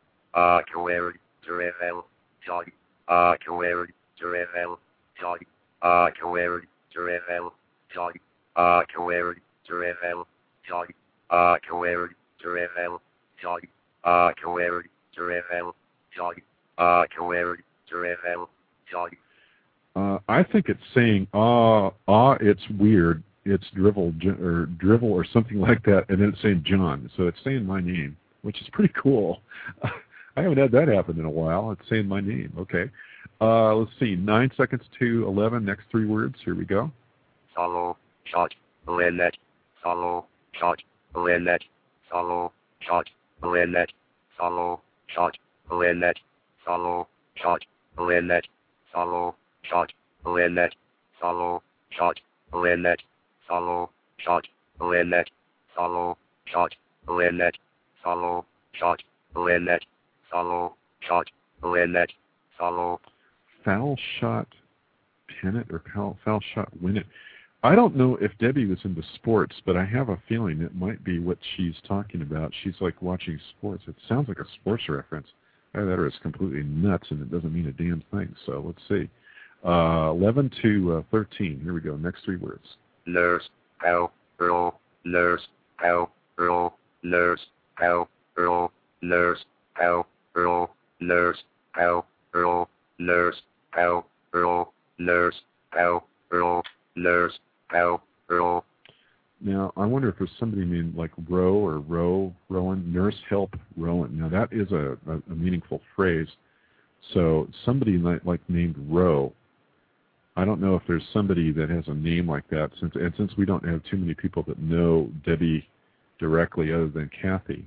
I think it's saying it's weird. It's drivel or something like that, and then it's saying John. So it's saying my name, which is pretty cool. I haven't had that happen in a while. It's saying my name. Okay. Let's see. 9 seconds to 11. Next 3 words. Here we go. Solo, shot, Lynette. Solo, shot, Lynette. Solo, shot, Lynette. Solo, shot, Lynette. Solo, shot, Lynette. Solo, shot, Lynette. Solo, shot, Lynette. Solo, shot, Lynette. Solo, shot, Lynette. Solo, shot, Lynette. Solo, shot, Lynette. Solo. Foul shot, Pennant, or foul shot, win it. I don't know if Debbie was into sports, but I have a feeling it might be what she's talking about. She's like watching sports. It sounds like a sports reference. Either that or it's completely nuts and it doesn't mean a damn thing. So let's see. 11 to 13. Here we go. Next 3 words. Nurse, cow, roll, nurse, cow, roll, nurse, cow, roll, nurse, cow, roll, nurse, cow, roll, nurse, cow, roll, nurse, cow, roll, nurse, cow, roll. Now, I wonder if there's somebody named like Row or Rowan, nurse help Rowan. Now, that is a meaningful phrase. So somebody like named Row. I don't know if there's somebody that has a name like that, since we don't have too many people that know Debbie directly other than Kathy.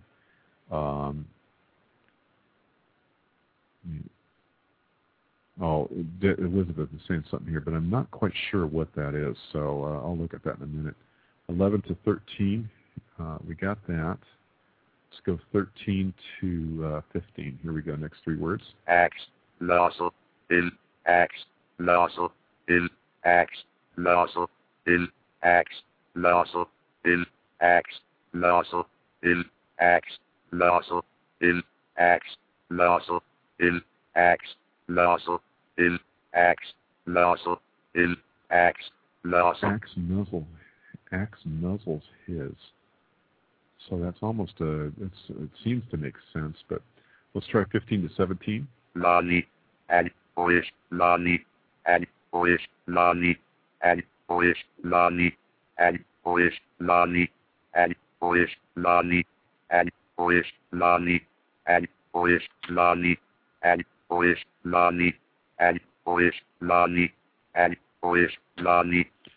Elizabeth is saying something here, but I'm not quite sure what that is, so I'll look at that in a minute. 11 to 13, we got that. Let's go 13 to 15. Here we go, next 3 words. Axe, nozzle, il, axe, nozzle, il, axe, nozzle, il, axe, nozzle, il, axe, nozzle, il, axe, nozzle, il, axe, nozzle, il, axe, nozzle, il, axe, nozzle, il, axe, nozzle. Axe nuzzles his. So that's almost it seems to make sense, but let's try 15 to 17. Lani, and wish, Lani, and wish, Lani, and wish, Lani, and wish, Lani, and wish, Lani, and wish, Lani, and wish, Lani, and wish, Lani, and wish, Lani, and wish, Lani.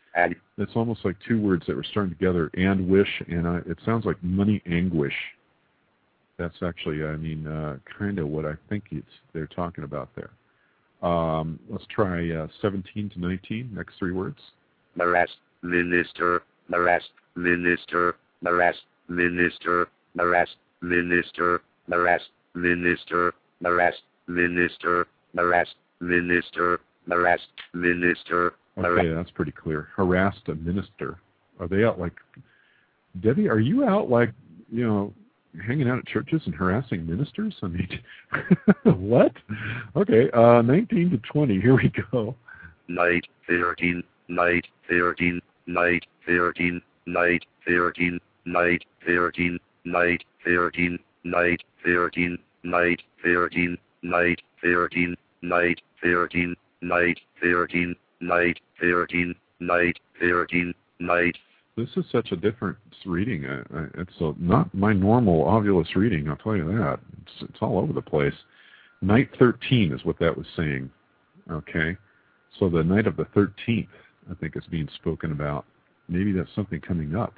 And it's almost like two words that were strung together, and wish, and it sounds like money anguish. That's actually, kind of what I think they're talking about there. Let's try 17 to 19, next three words. Morass, minister, morass, minister, morass, minister, morass, minister, morass, minister, morass, minister, morass, minister, morass, minister. Okay, that's pretty clear. Harassed a minister. Are they out like, Debbie, are you out like, hanging out at churches and harassing ministers? I mean, what? Okay, 19 to 20, here we go. Night 13, night 13, night 13, night 13, night 13, night 13, night 13, night 13, night 13, night 13, night 13, night 13, night 13, night. This is such a different reading. It's not my normal Ovulus reading, I'll tell you that. It's all over the place. Night 13 is what that was saying. Okay? So the night of the 13th, I think, is being spoken about. Maybe that's something coming up.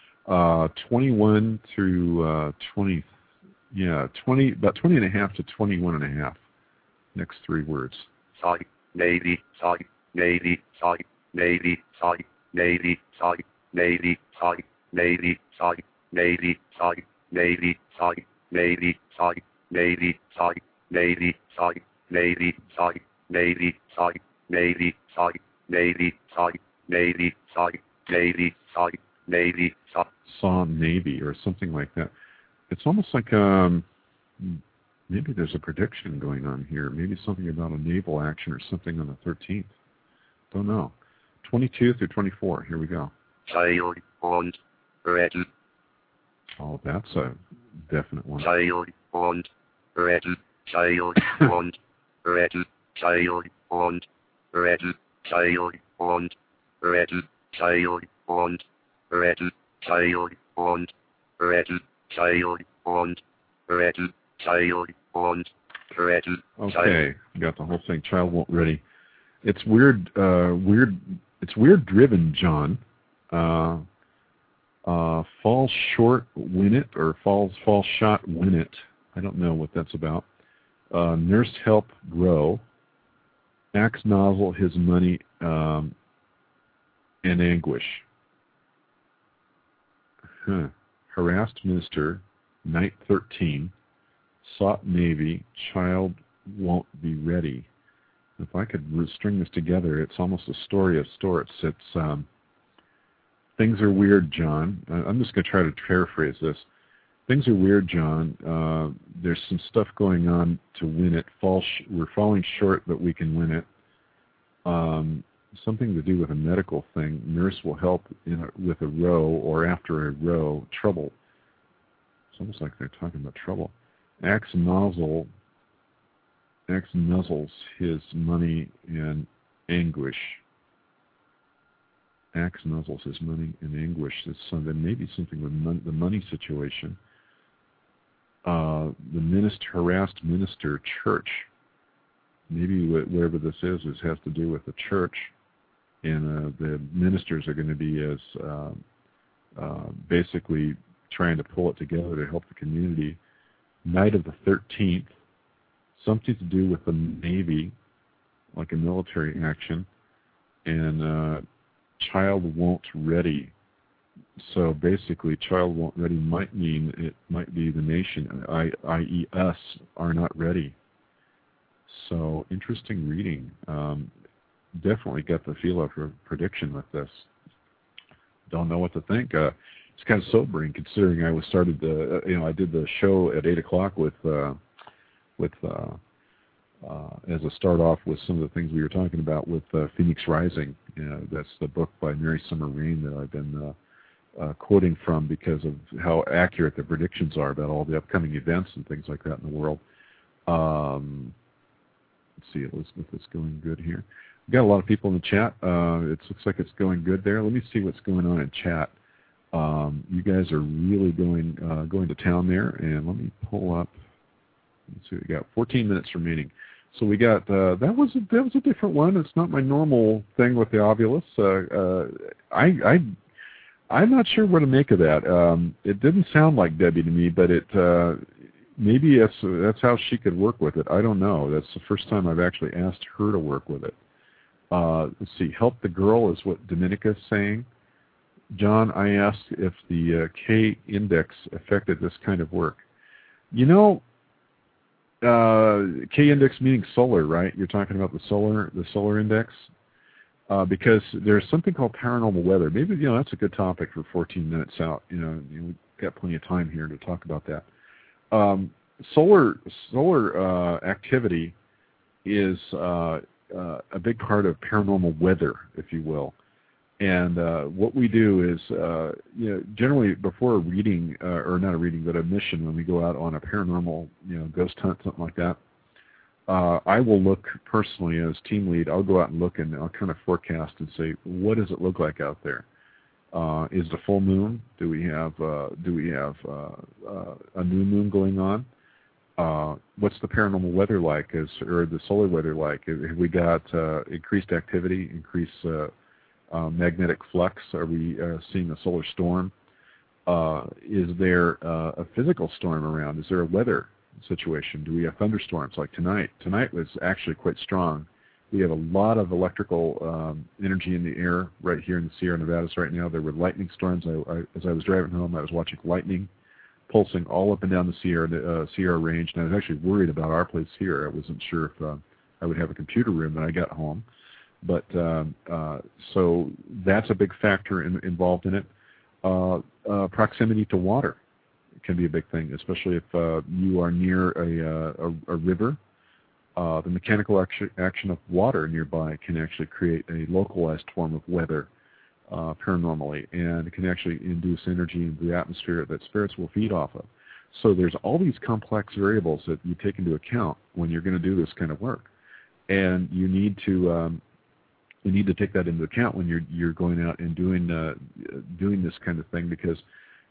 21 through 20, about 20 and a half to 21 and a half. Next three words. Sorry, maybe, sorry, maybe, sorry, maybe, sorry, maybe, sorry, maybe, sorry, maybe, sorry, maybe, sorry, maybe, sorry, maybe, sorry, maybe, sorry, maybe, sorry, maybe, sorry, maybe, sorry, maybe, sorry, maybe, sorry, maybe, sorry, maybe, sorry, maybe, sorry. Saw Navy or something like that. It's almost like maybe there's a prediction going on here. Maybe something about a naval action or something on the 13th. Don't know. 22 through 24. Here we go. Child und retten. Oh, that's a definite one. Child und retten. Child und retten. Child und retten. Child und retten. Child und retten. Child und retten. Child und retten. Child und retten. Okay, got the whole thing. Child won't ready. It's weird. It's weird driven, John. Falls short, win it, or falls shot, win it. I don't know what that's about. Nurse help grow. Axe nozzle his money and anguish. Harassed minister, night 13. Sought Navy, child won't be ready. If I could string this together, it's almost a story of sorts. It's things are weird, John. I'm just going to try to paraphrase this. Things are weird, John. There's some stuff going on to win it. We're falling short, but we can win it. Something to do with a medical thing. Nurse will help with a row or after a row. Trouble. It's almost like they're talking about trouble. Axe nuzzles his money in anguish. Axe nuzzles his money in anguish. There may be something with the money situation. The harassed minister, church. Maybe whatever this is has to do with the church, and the ministers are going to be as basically trying to pull it together to help the community. Night of the 13th, something to do with the Navy, like a military action, and child won't ready. So basically, child won't ready might mean it might be the nation, i.e. us, are not ready. So interesting reading. Definitely got the feel of a prediction with this. Don't know what to think. It's kind of sobering considering I I did the show at 8 o'clock with as a start off with some of the things we were talking about with Phoenix Rising. That's the book by Mary Summer Rain that I've been quoting from because of how accurate the predictions are about all the upcoming events and things like that in the world. Let's see, Elizabeth, it's going good here. We've got a lot of people in the chat. It looks like it's going good there. Let me see what's going on in chat. You guys are really going to town there, and let me pull up. Let's see, we got 14 minutes remaining. So we got that was a different one. It's not my normal thing with the Ovilus. I'm not sure what to make of that. It didn't sound like Debbie to me, but it maybe that's how she could work with it. I don't know. That's the first time I've actually asked her to work with it. Let's see. Help the girl is what Dominica's saying. John, I asked if the K index affected this kind of work. You know, K index meaning solar, right? You're talking about the solar index, because there's something called paranormal weather. Maybe that's a good topic for 14 minutes out. We've got plenty of time here to talk about that. Solar activity is a big part of paranormal weather, if you will. And what we do is, generally before a reading, or not a reading, but a mission, when we go out on a paranormal, ghost hunt, something like that, I will look personally as team lead. I'll go out and look, and I'll kind of forecast and say, what does it look like out there? Is it a full moon? Do we have a new moon going on? What's the paranormal weather like? Or the solar weather like? Have we got increased activity, increased magnetic flux? Are we seeing a solar storm? Is there a physical storm around? Is there a weather situation? Do we have thunderstorms like tonight? Tonight was actually quite strong. We have a lot of electrical energy in the air right here in the Sierra Nevadas right now. There were lightning storms. As I was driving home, I was watching lightning pulsing all up and down the Sierra range, and I was actually worried about our place here. I wasn't sure if I would have a computer room when I got home. But so that's a big factor involved in it. Proximity to water can be a big thing, especially if you are near a river. The mechanical action of water nearby can actually create a localized form of weather paranormally, and it can actually induce energy into the atmosphere that spirits will feed off of. So there's all these complex variables that you take into account when you're going to do this kind of work, and you need to take that into account when you're going out and doing this kind of thing, because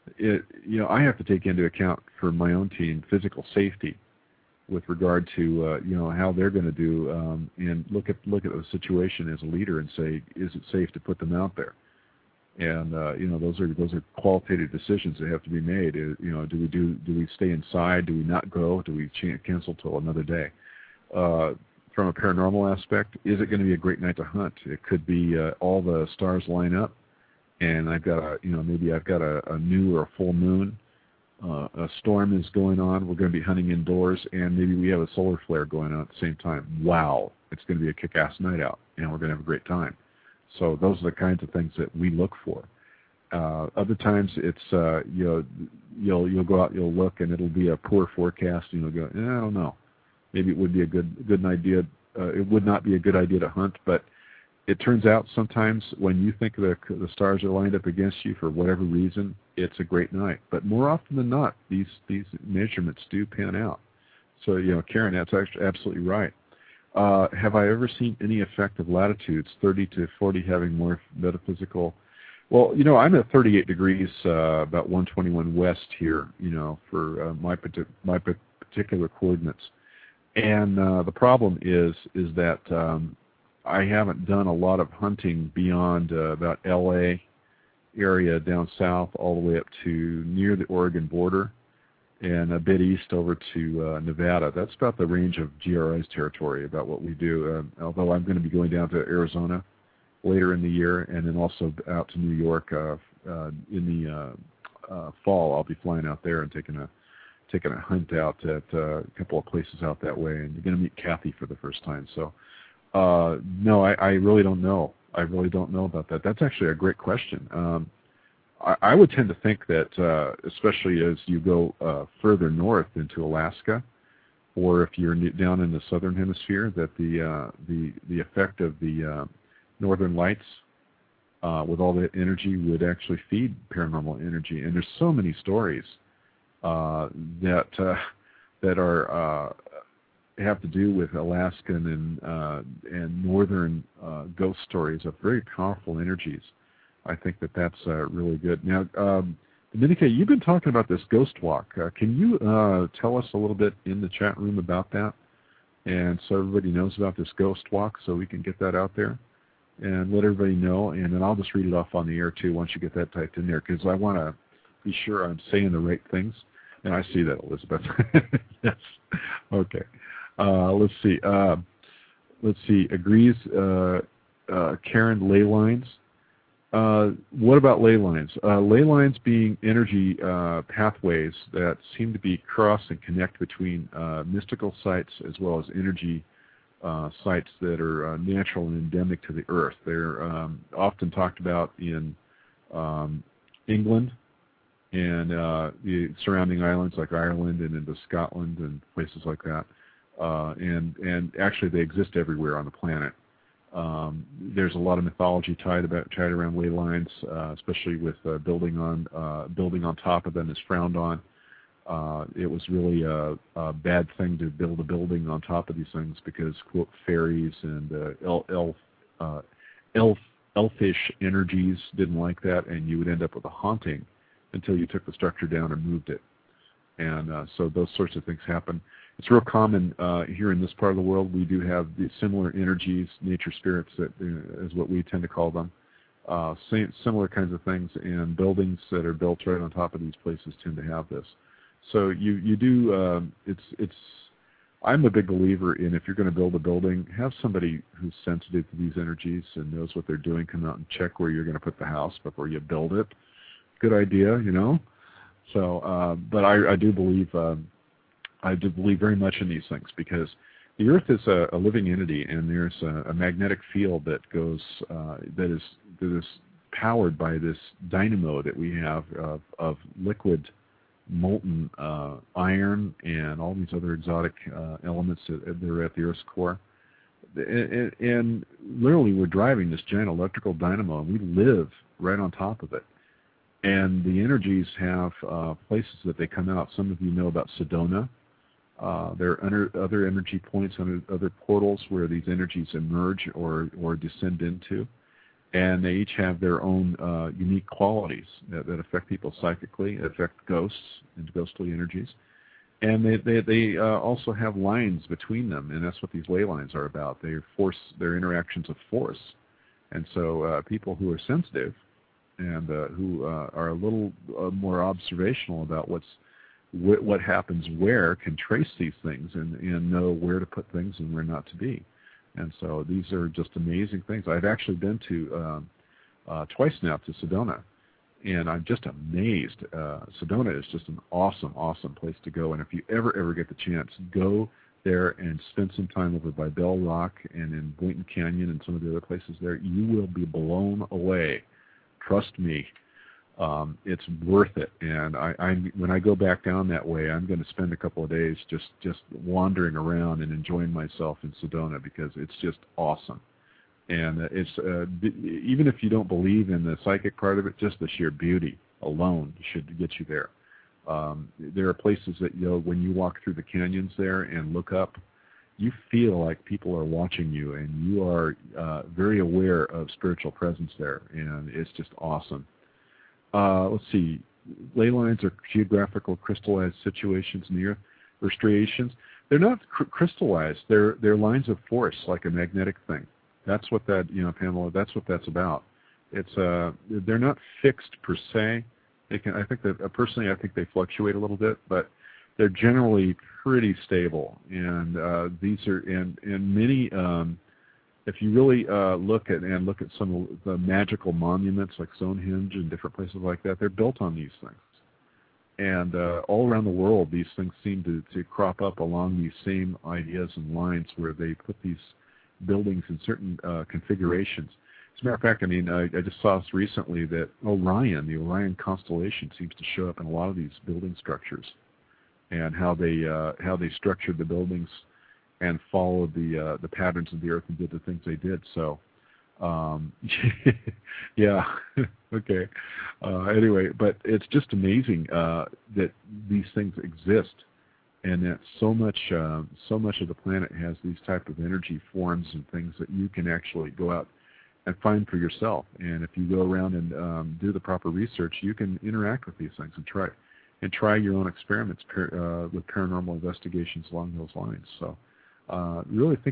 I have to take into account for my own team physical safety with regard to how they're going to do, and look at the situation as a leader and say, is it safe to put them out there? And those are qualitative decisions that have to be made. Do we stay inside? Do we not go? Do we cancel till another day? From a paranormal aspect, is it going to be a great night to hunt? It could be all the stars line up, and I've got maybe I've got a new or a full moon. A storm is going on. We're going to be hunting indoors, and maybe we have a solar flare going on at the same time. Wow, it's going to be a kick-ass night out, and we're going to have a great time. So those are the kinds of things that we look for. Other times, it's you'll go out, you'll look, and it'll be a poor forecast, and you'll go, I don't know. Maybe it would be a good idea. It would not be a good idea to hunt, but it turns out sometimes when you think the stars are lined up against you for whatever reason, it's a great night. But more often than not, these measurements do pan out. So, Karen, that's actually absolutely right. Have I ever seen any effect of latitudes, 30 to 40, having more metaphysical? Well, I'm at 38 degrees, about 121 west here, for my particular coordinates. And the problem is that I haven't done a lot of hunting beyond about L.A. area down south all the way up to near the Oregon border and a bit east over to Nevada. That's about the range of GRI's territory, about what we do, although I'm going to be going down to Arizona later in the year, and then also out to New York in the fall. I'll be flying out there and taking a hunt out at a couple of places out that way, and you're going to meet Kathy for the first time. So, no, I really don't know. I really don't know about that. That's actually a great question. I would tend to think that, especially as you go further north into Alaska, or if you're down in the southern hemisphere, that the effect of the northern lights with all that energy would actually feed paranormal energy. And there's so many stories that are have to do with Alaskan and northern ghost stories of very powerful energies. I think that's really good. Now, Dominica, you've been talking about this ghost walk. Can you tell us a little bit in the chat room about that And so everybody knows about this ghost walk, so we can get that out there and let everybody know. And then I'll just read it off on the air, too, once you get that typed in there, because I want to be sure I'm saying the right things. And I see that, Elizabeth. Yes. Okay. Let's see. Agrees. Karen, ley lines. What about ley lines? Ley lines being energy pathways that seem to be cross and connect between mystical sites as well as energy sites that are natural and endemic to the Earth. They're often talked about in England and the surrounding islands like Ireland and into Scotland and places like that. And actually they exist everywhere on the planet. There's a lot of mythology tied around ley lines, especially with building on top of them is frowned on. It was really a bad thing to build a building on top of these things because, quote, fairies and elfish energies didn't like that, and you would end up with a haunting until you took the structure down and moved it. And so those sorts of things happen. It's real common here in this part of the world. We do have the similar energies, nature spirits, that is what we tend to call them. Similar kinds of things, and buildings that are built right on top of these places tend to have this. So you do. I'm a big believer in, if you're going to build a building, have somebody who's sensitive to these energies and knows what they're doing come out and check where you're going to put the house before you build it. Good idea, you know. So, but I do believe very much in these things because the Earth is a living entity, and there's a magnetic field that goes that is powered by this dynamo that we have of liquid molten iron and all these other exotic elements that are at the Earth's core. And literally, we're driving this giant electrical dynamo, and we live right on top of it. And the energies have places that they come out. Some of you know about Sedona. There are other energy points, other portals where these energies emerge or descend into. And they each have their own unique qualities that affect people psychically, affect ghosts and ghostly energies. And they also have lines between them, and that's what these ley lines are about. They're interactions of force. And so people who are sensitive and who are a little more observational about what happens where can trace these things and know where to put things and where not to be. And so these are just amazing things. I've actually been to twice now to Sedona, and I'm just amazed. Sedona is just an awesome, awesome place to go. And if you ever get the chance, go there and spend some time over by Bell Rock and in Boynton Canyon and some of the other places there. You will be blown away. Trust me. It's worth it, and when I go back down that way, I'm going to spend a couple of days just wandering around and enjoying myself in Sedona because it's just awesome. And it's even if you don't believe in the psychic part of it, just the sheer beauty alone should get you there. There are places that when you walk through the canyons there and look up, you feel like people are watching you, and you are very aware of spiritual presence there, and it's just awesome. Let's see. Ley lines are geographical crystallized situations in the Earth, or striations. They're not crystallized. They're lines of force, like a magnetic thing. That's what that, Pamela. That's what that's about. It's they're not fixed per se. They can. I think that personally, I think they fluctuate a little bit, but they're generally pretty stable. And these are and many. If you really look at some of the magical monuments like Stonehenge and different places like that, they're built on these things. And all around the world, these things seem to crop up along these same ideas and lines where they put these buildings in certain configurations. As a matter of fact, I just saw this recently that the Orion constellation seems to show up in a lot of these building structures, and how they structured the buildings and followed the patterns of the Earth and did the things they did. So, yeah, okay. Anyway, but it's just amazing that these things exist, and that so much of the planet has these type of energy forms and things that you can actually go out and find for yourself. And if you go around and do the proper research, you can interact with these things and try your own experiments with paranormal investigations along those lines. So. Really think,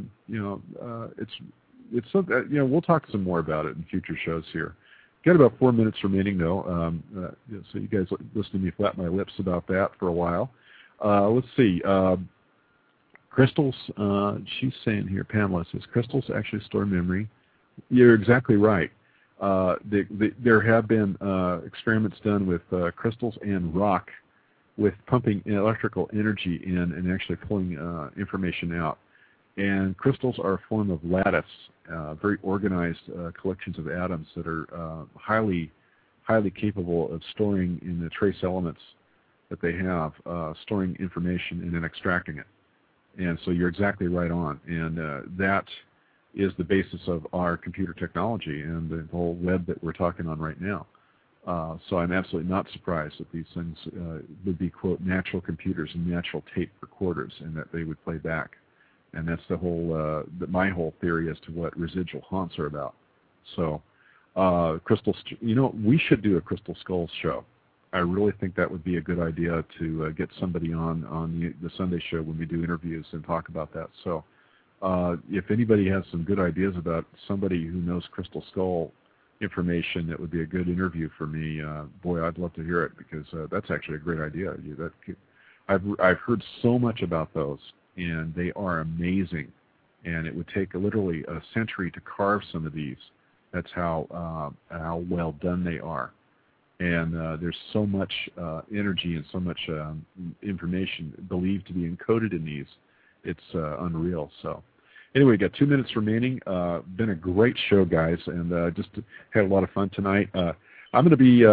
it's something, we'll talk some more about it in future shows here. Got about 4 minutes remaining, though, so you guys listen to me flap my lips about that for a while. Let's see. Crystals, she's saying here, Pamela says, crystals actually store memory. You're exactly right. There have been experiments done with crystals and rock with pumping electrical energy in and actually pulling information out. And crystals are a form of lattice, very organized collections of atoms that are highly capable of storing in the trace elements that they have, storing information and then extracting it. And so you're exactly right on. And that is the basis of our computer technology and the whole web that we're talking on right now. So I'm absolutely not surprised that these things would be, quote, natural computers and natural tape recorders, and that they would play back. And that's the whole, my whole theory as to what residual haunts are about. So, crystals, we should do a Crystal Skulls show. I really think that would be a good idea to get somebody on the Sunday show when we do interviews and talk about that. So, if anybody has some good ideas about somebody who knows Crystal Skull information, that would be a good interview for me. Boy, I'd love to hear it, because that's actually a great idea. I've heard so much about those, and they are amazing. And it would take literally a century to carve some of these. That's how well done they are. And there's so much energy and so much information believed to be encoded in these. It's unreal. So anyway, we got 2 minutes remaining. Been a great show, guys, and just had a lot of fun tonight. I'm going to be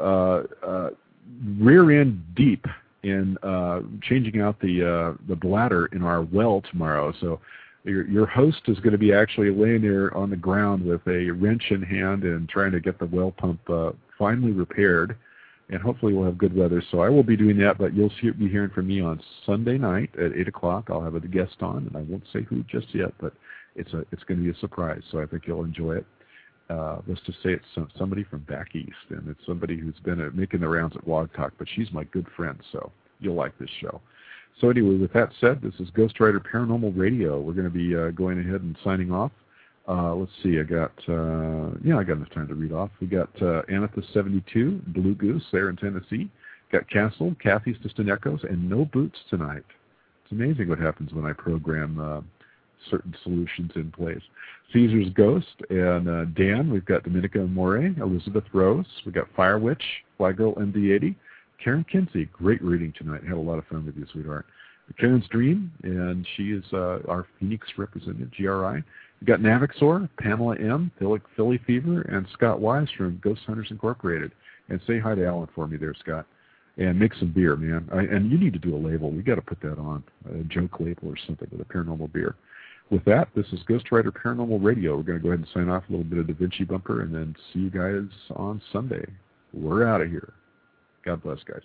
rear end deep in changing out the bladder in our well tomorrow. So your host is going to be actually laying there on the ground with a wrench in hand and trying to get the well pump finally repaired. And hopefully we'll have good weather. So I will be doing that, but you'll be hearing from me on Sunday night at 8 o'clock. I'll have a guest on, and I won't say who just yet, but it's going to be a surprise. So I think you'll enjoy it. Let's just say it's somebody from back east, and it's somebody who's been making the rounds at Blog Talk, but she's my good friend, so you'll like this show. So anyway, with that said, this is Ghost Rider Paranormal Radio. We're going to be going ahead and signing off. Let's see, I got enough time to read off. We got Amethyst 72, Blue Goose there in Tennessee. Got Castle, Kathy's Distant Echoes, and No Boots tonight. It's amazing what happens when I program certain solutions in place. Caesar's Ghost and Dan. We've got Dominica Amore, Elizabeth Rose. We got Fire Witch, Flygirl MD80. Karen Kinsey, great reading tonight. Had a lot of fun with you, sweetheart. Karen's Dream, and she is our Phoenix representative, GRI. We've got Navixor, Pamela M., Philly Fever, and Scott Wise from Ghost Hunters Incorporated. And say hi to Alan for me there, Scott. And make some beer, man. And you need to do a label. We got to put that on, a joke label or something with a paranormal beer. With that, this is Ghost Rider Paranormal Radio. We're going to go ahead and sign off a little bit of Da Vinci Bumper, and then see you guys on Sunday. We're out of here. God bless, guys.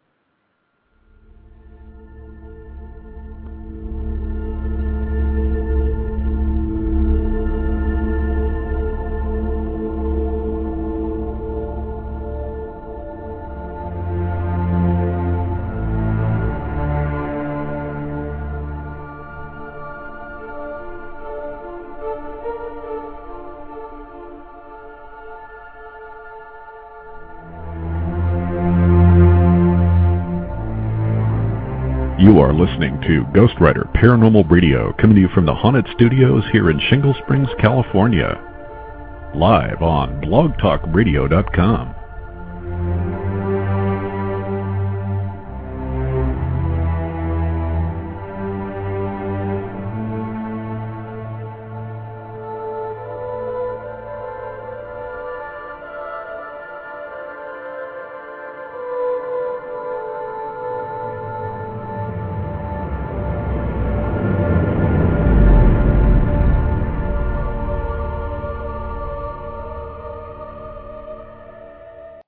You are listening to Ghost Rider Paranormal Radio, coming to you from the Haunted Studios here in Shingle Springs, California. Live on blogtalkradio.com.